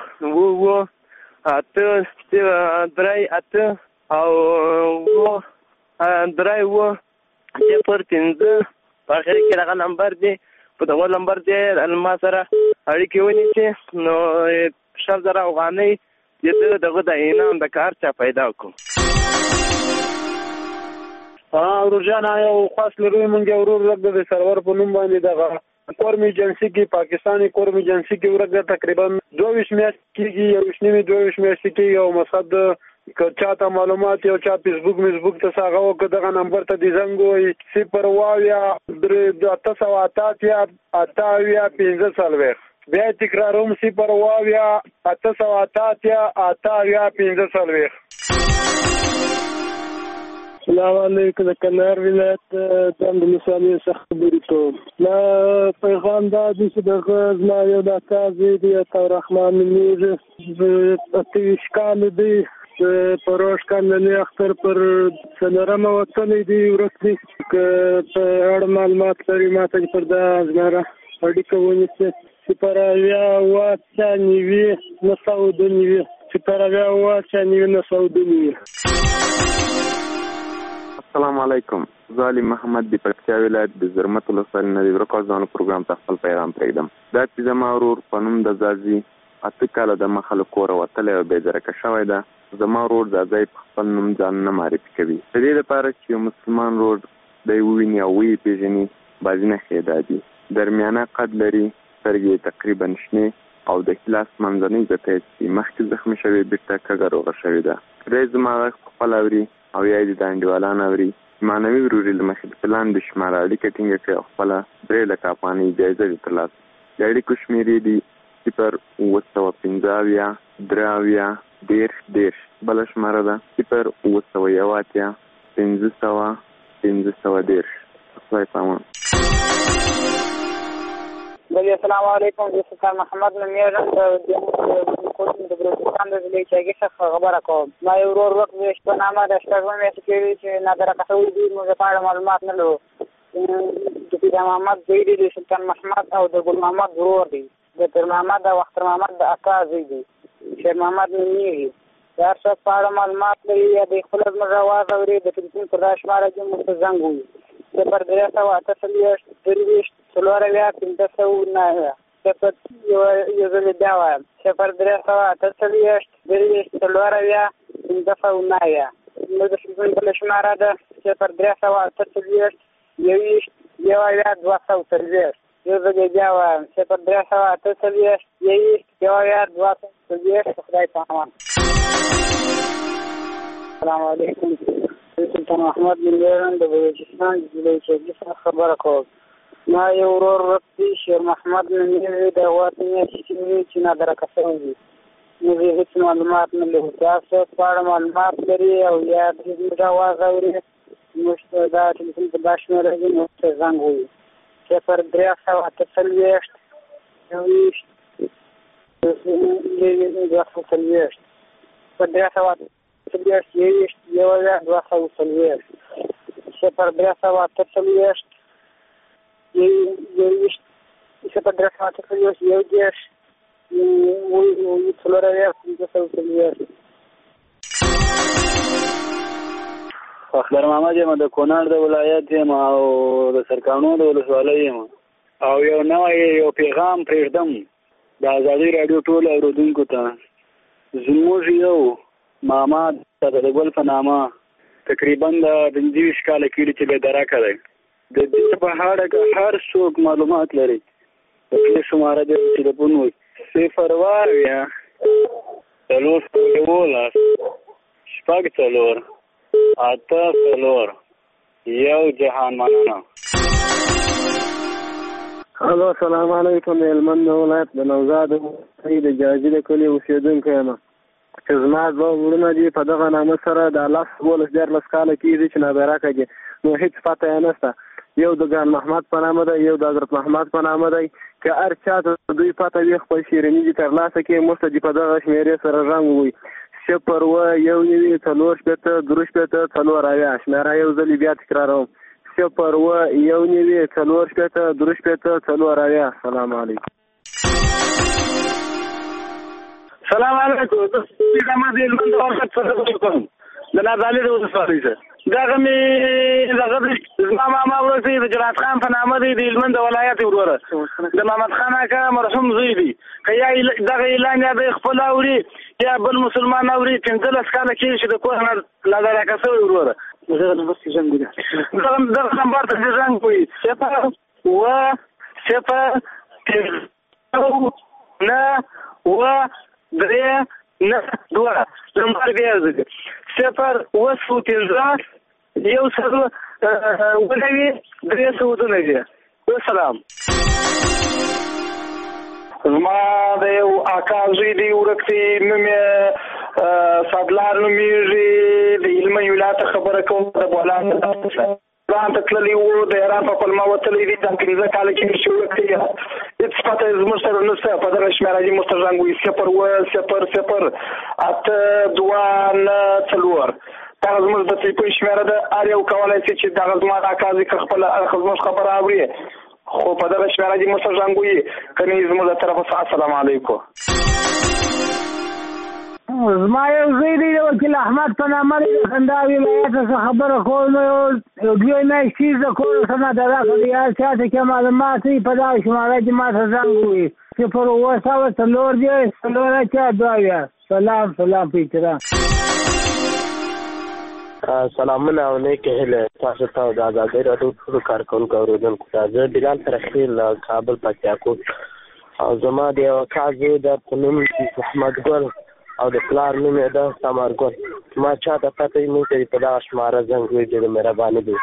8 3 8 او 3 0 5 په اخر کې دغه نمبر دی. په دغه نمبر دی ما سره اړیکې ونیسي نو 100,000 افغانۍ دغه د انعام د کار چا پیدا کړو. ورور جان یو خاص لرو مونږ یو ورور رګ د سرور په نوم باندې دغه کورم ایجنسی کې پاکستاني کورم ایجنسی کې ورګ تقریبا 22 میاشت کېږي 22 میاشت کېږي او مقصد که چاته معلومات یو چا فیسبوک ته ساغه وکړه دغه نمبر ته دې زنګ ووهي 0 8 بیا تکراروم 0 8 السلام علیکم. د کندهار ولایت د ولسوالۍ څخه خبرې کوم. دا پیغام دا دی چې دغه زما یو د اکا زوی دی عطاالرحمن نومېږي. 28 کاله دی په روش کاندنۍ اختر پر 4 وتلی دی ورک دی. که په اړه معلومات لري ما ته پر دا زماره اړیکه ونیسي 0 السلام علیکم. زه علي محمد د پکتیا ولایت د زرمت ولسوالۍ نه د ورکوځانو پروګرام ته خپل پیغام پرېږدم. دا چې زما ورور په نوم د ځاځي 8 کاله د مخه له کوره وتلی او بېدرکه شوی ده. زما ورور دا ځای په خپل نوم ځان نه معرفي کوي. د دې لپاره چې یو مسلمان ورور دی وویني او ویې پېژني بعضې نښې دا دي: درمیانه قد لري، سترګې تقریبا شنې او د ښي لاس منځنۍ ګوته چې مخکې زخمي شوې بېرته کږه روغه شوې ده. دی زما غږ پخپله اوري او یا یې د انډیوالان اوري. معنوي ورور یې له مخې د پلان د شماره اړیکه ټینګه کړې او خپله 3 لکه افغانۍ جایزه یې ترلاسه. د اړیکو شمېرې دي 0 715 3 10 بله شماره ده 0 510 خدای پامان. بله السلام علیکم، زه سلطان محمد نومیږم د بلوچستان د ضلع چاګي څخه خبره کوم. ما یو ورور وخت د شپه نامه د شپږمې میاشتې کېږي چې نادرکه شوي دي، موږ په اړه معلومات نه لرو. د پیر محمد زوی دی، د سلطان محمد او د ګل محمد ورور دی، د پیر محمد او اختر محمد د اکا زوی دی، شیر محمد نومیږي. د هر څه په اړه معلومات لري یا د خپل زموږ اواز اوري د ټلیفون پر دا شماره کې موږ ته زنګ ووهي 038 څلورویا 509 یو ځل بیا وایم 038 څلورویا 509. موږ د ټلیفون بله شماره ده 038 یوویا 240. یو ځل بیا وایم 038 یوویا 240. خدای پامان. السلام علیکم، سلطان محمد نومیږم د بلوچستان د ضلع چاګي څخه خبره کوم. ما یو ورور وکړي شیر محمد نومیږي، د اته میاشتې کېږي چې نادرکه شوی دی. موږ یې هېڅ معلومات نه لرو. تاسو په اړه معلومات لري او یا د زموږ اواز اوري، موږ ته دا ټلیفون په دا شمېره کې موږ ته زنګ ووهي 038 اخبار محمد یم د کونړ د ولایت یم او د سرکانو د ولسوالۍ یم او یو نوی پیغام پرېږدم د ازادي راډیو ټول اورېدونکو ته. زموږ یو ماما د ګل په نامه تقریبا د 25 کاله کېږي چې بېدرکه دی. د دې په اړه که هر څوک معلومات لري د دې شماره د ټلیفون وي 0 4 یو جهان مننه. الو السلام علیکم، د هلمند ولایت د نوزاد د جاجي د کلي اوسېدونکی یم. چې زما دوه وروڼه دي په دغه نامه سره د 14 کاله کېږي چې نابرکه دي، نو هېڅ پته یې نشته. یو د ګان محمد په نامه دی، یو د حضرت محمد په نامه دی. که هر چا ته دوی پته وي خپل شیریني دي ترلاسه کړي، موږ ته دي په دغه شمېرې سره رنګ ووایي 0 1 4 4 4 شمېره یو ځلې بیا تکراروم 0 1 4 4 4. سلام علیکم. سلام علیکم، زه محمد د هلمند ولایت څخه کوم د نازالي د ولسوالۍ څخه. دغه مې زما ماما ورسې د جلات خان په نامه دی، د هلمند ولایت وروره د محمد خان اکا مرحوم زوی دی. که یا دغه اعلان یا د خپل اوري یا بل مسلمان اوري 15 کاله کېږي چې د کور نه نادرکه شوی وروره. دغه نمبر ته زنګ وي 0 نمبر بیا 0 والسلام. زما د یو اکا زوی دی ورکتي نوم یې صدلار نومیږي، د هلمند ولایت خبره کوم. د بولان ځان ته تللی و، د ایران په پلمه وتلی دي، دا 15 کاله کېږي چې ورکتي هېڅ پته زموږ سره نشته. په دغه شمېره دي موږ ته زنګ ووایي 0 0 8 2 9 4. دغه زموږ د ټلیفون شمېره ده. هر یو کولی شي چې دغه زما د اکا زوی که خپله زموږ خبره اوري خو په دغه شمېره دي موږ ته زنګ ووایي، که نه زموږ د طرفه څخه. السلام علیکم. زما یو زوی دی د وکیل احمد په نامه دی، د خندا ولایت څخه خبره کوم. یو 2 میاشتې د کور څخه نادرکه دی. هر چا ته که معلومات وي په دغه شماره کې ما ته زنګ ووایي 0 سلام په احترام. سلامونه او نیکې هیلې تاسو ته د ازادۍ راډیو ټولو کارکوونکو اورېدونکو ته. زه بلال ترخیل له کابل پکتیاکوټ او زما د یو اکا زوی ده په نوم محمد ګل او د پلار نوم یې ده ثمر ګل. ما چا ته پته وي موږ ته په دغه شماره زنګ ووایي، ډېره مهرباني دی.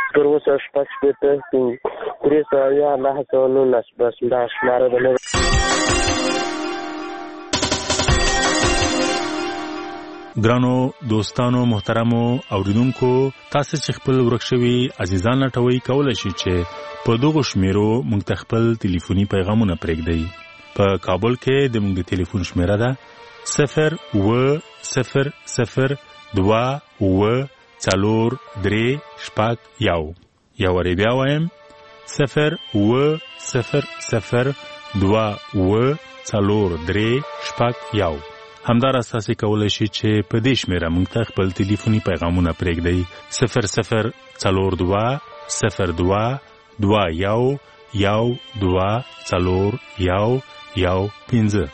0 بس دا شماره ده. ګرانو دوستانو محترمو اوریدونکو تاسو چې خپل ورکشوي عزیزان لټوي کولای شئ چې په دغه شمیرو موږ ته خپل ټلیفوني پیغامونه پرېږدئ. په کابل کې د موږ د ټلیفون شمیره ده 0-0-0-2-4-3-1. یا وری بیا وایم 0-0-0-2-4-3-1. همدار اساس کولای شي چې په دې شمیره موږ ته خپل ټلیفوني پیغامونه پرېږدئ 0-0-02-2-1-1-2-4-1-1-5.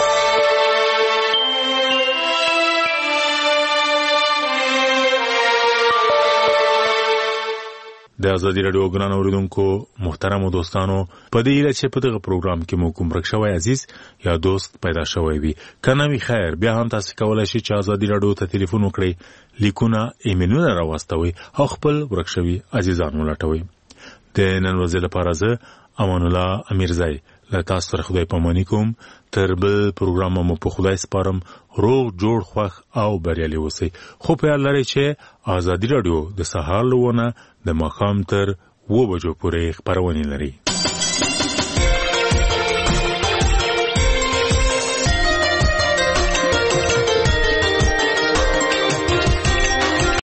د ازادي رادیو ګران اوریدونکو محترمو دوستانو په دې اړه چې په دغه پروګرام کې مو کوم رښتوي عزیز یا دوست پیدا شوی وي کنه وی خیر بیا هم تاسو کولای شئ چې ازادي رادیو ته ټلیفون وکړئ لیکونه ایمیلونه راوستوي او خپل ورکشوي عزیزان ولټوي. د نن ورځې لپاره زه امان الله امیرزای له تاسو سره خدای پاماني کوم. تر بل پروګرام مو په خدای سپارم. روغ جوړ خوښ او بریالي اوسئ. خو په یاد لرئ چې ازادي رادیو د سهار لونه د ماښام تر 2 بجو پورې خبرونه لري.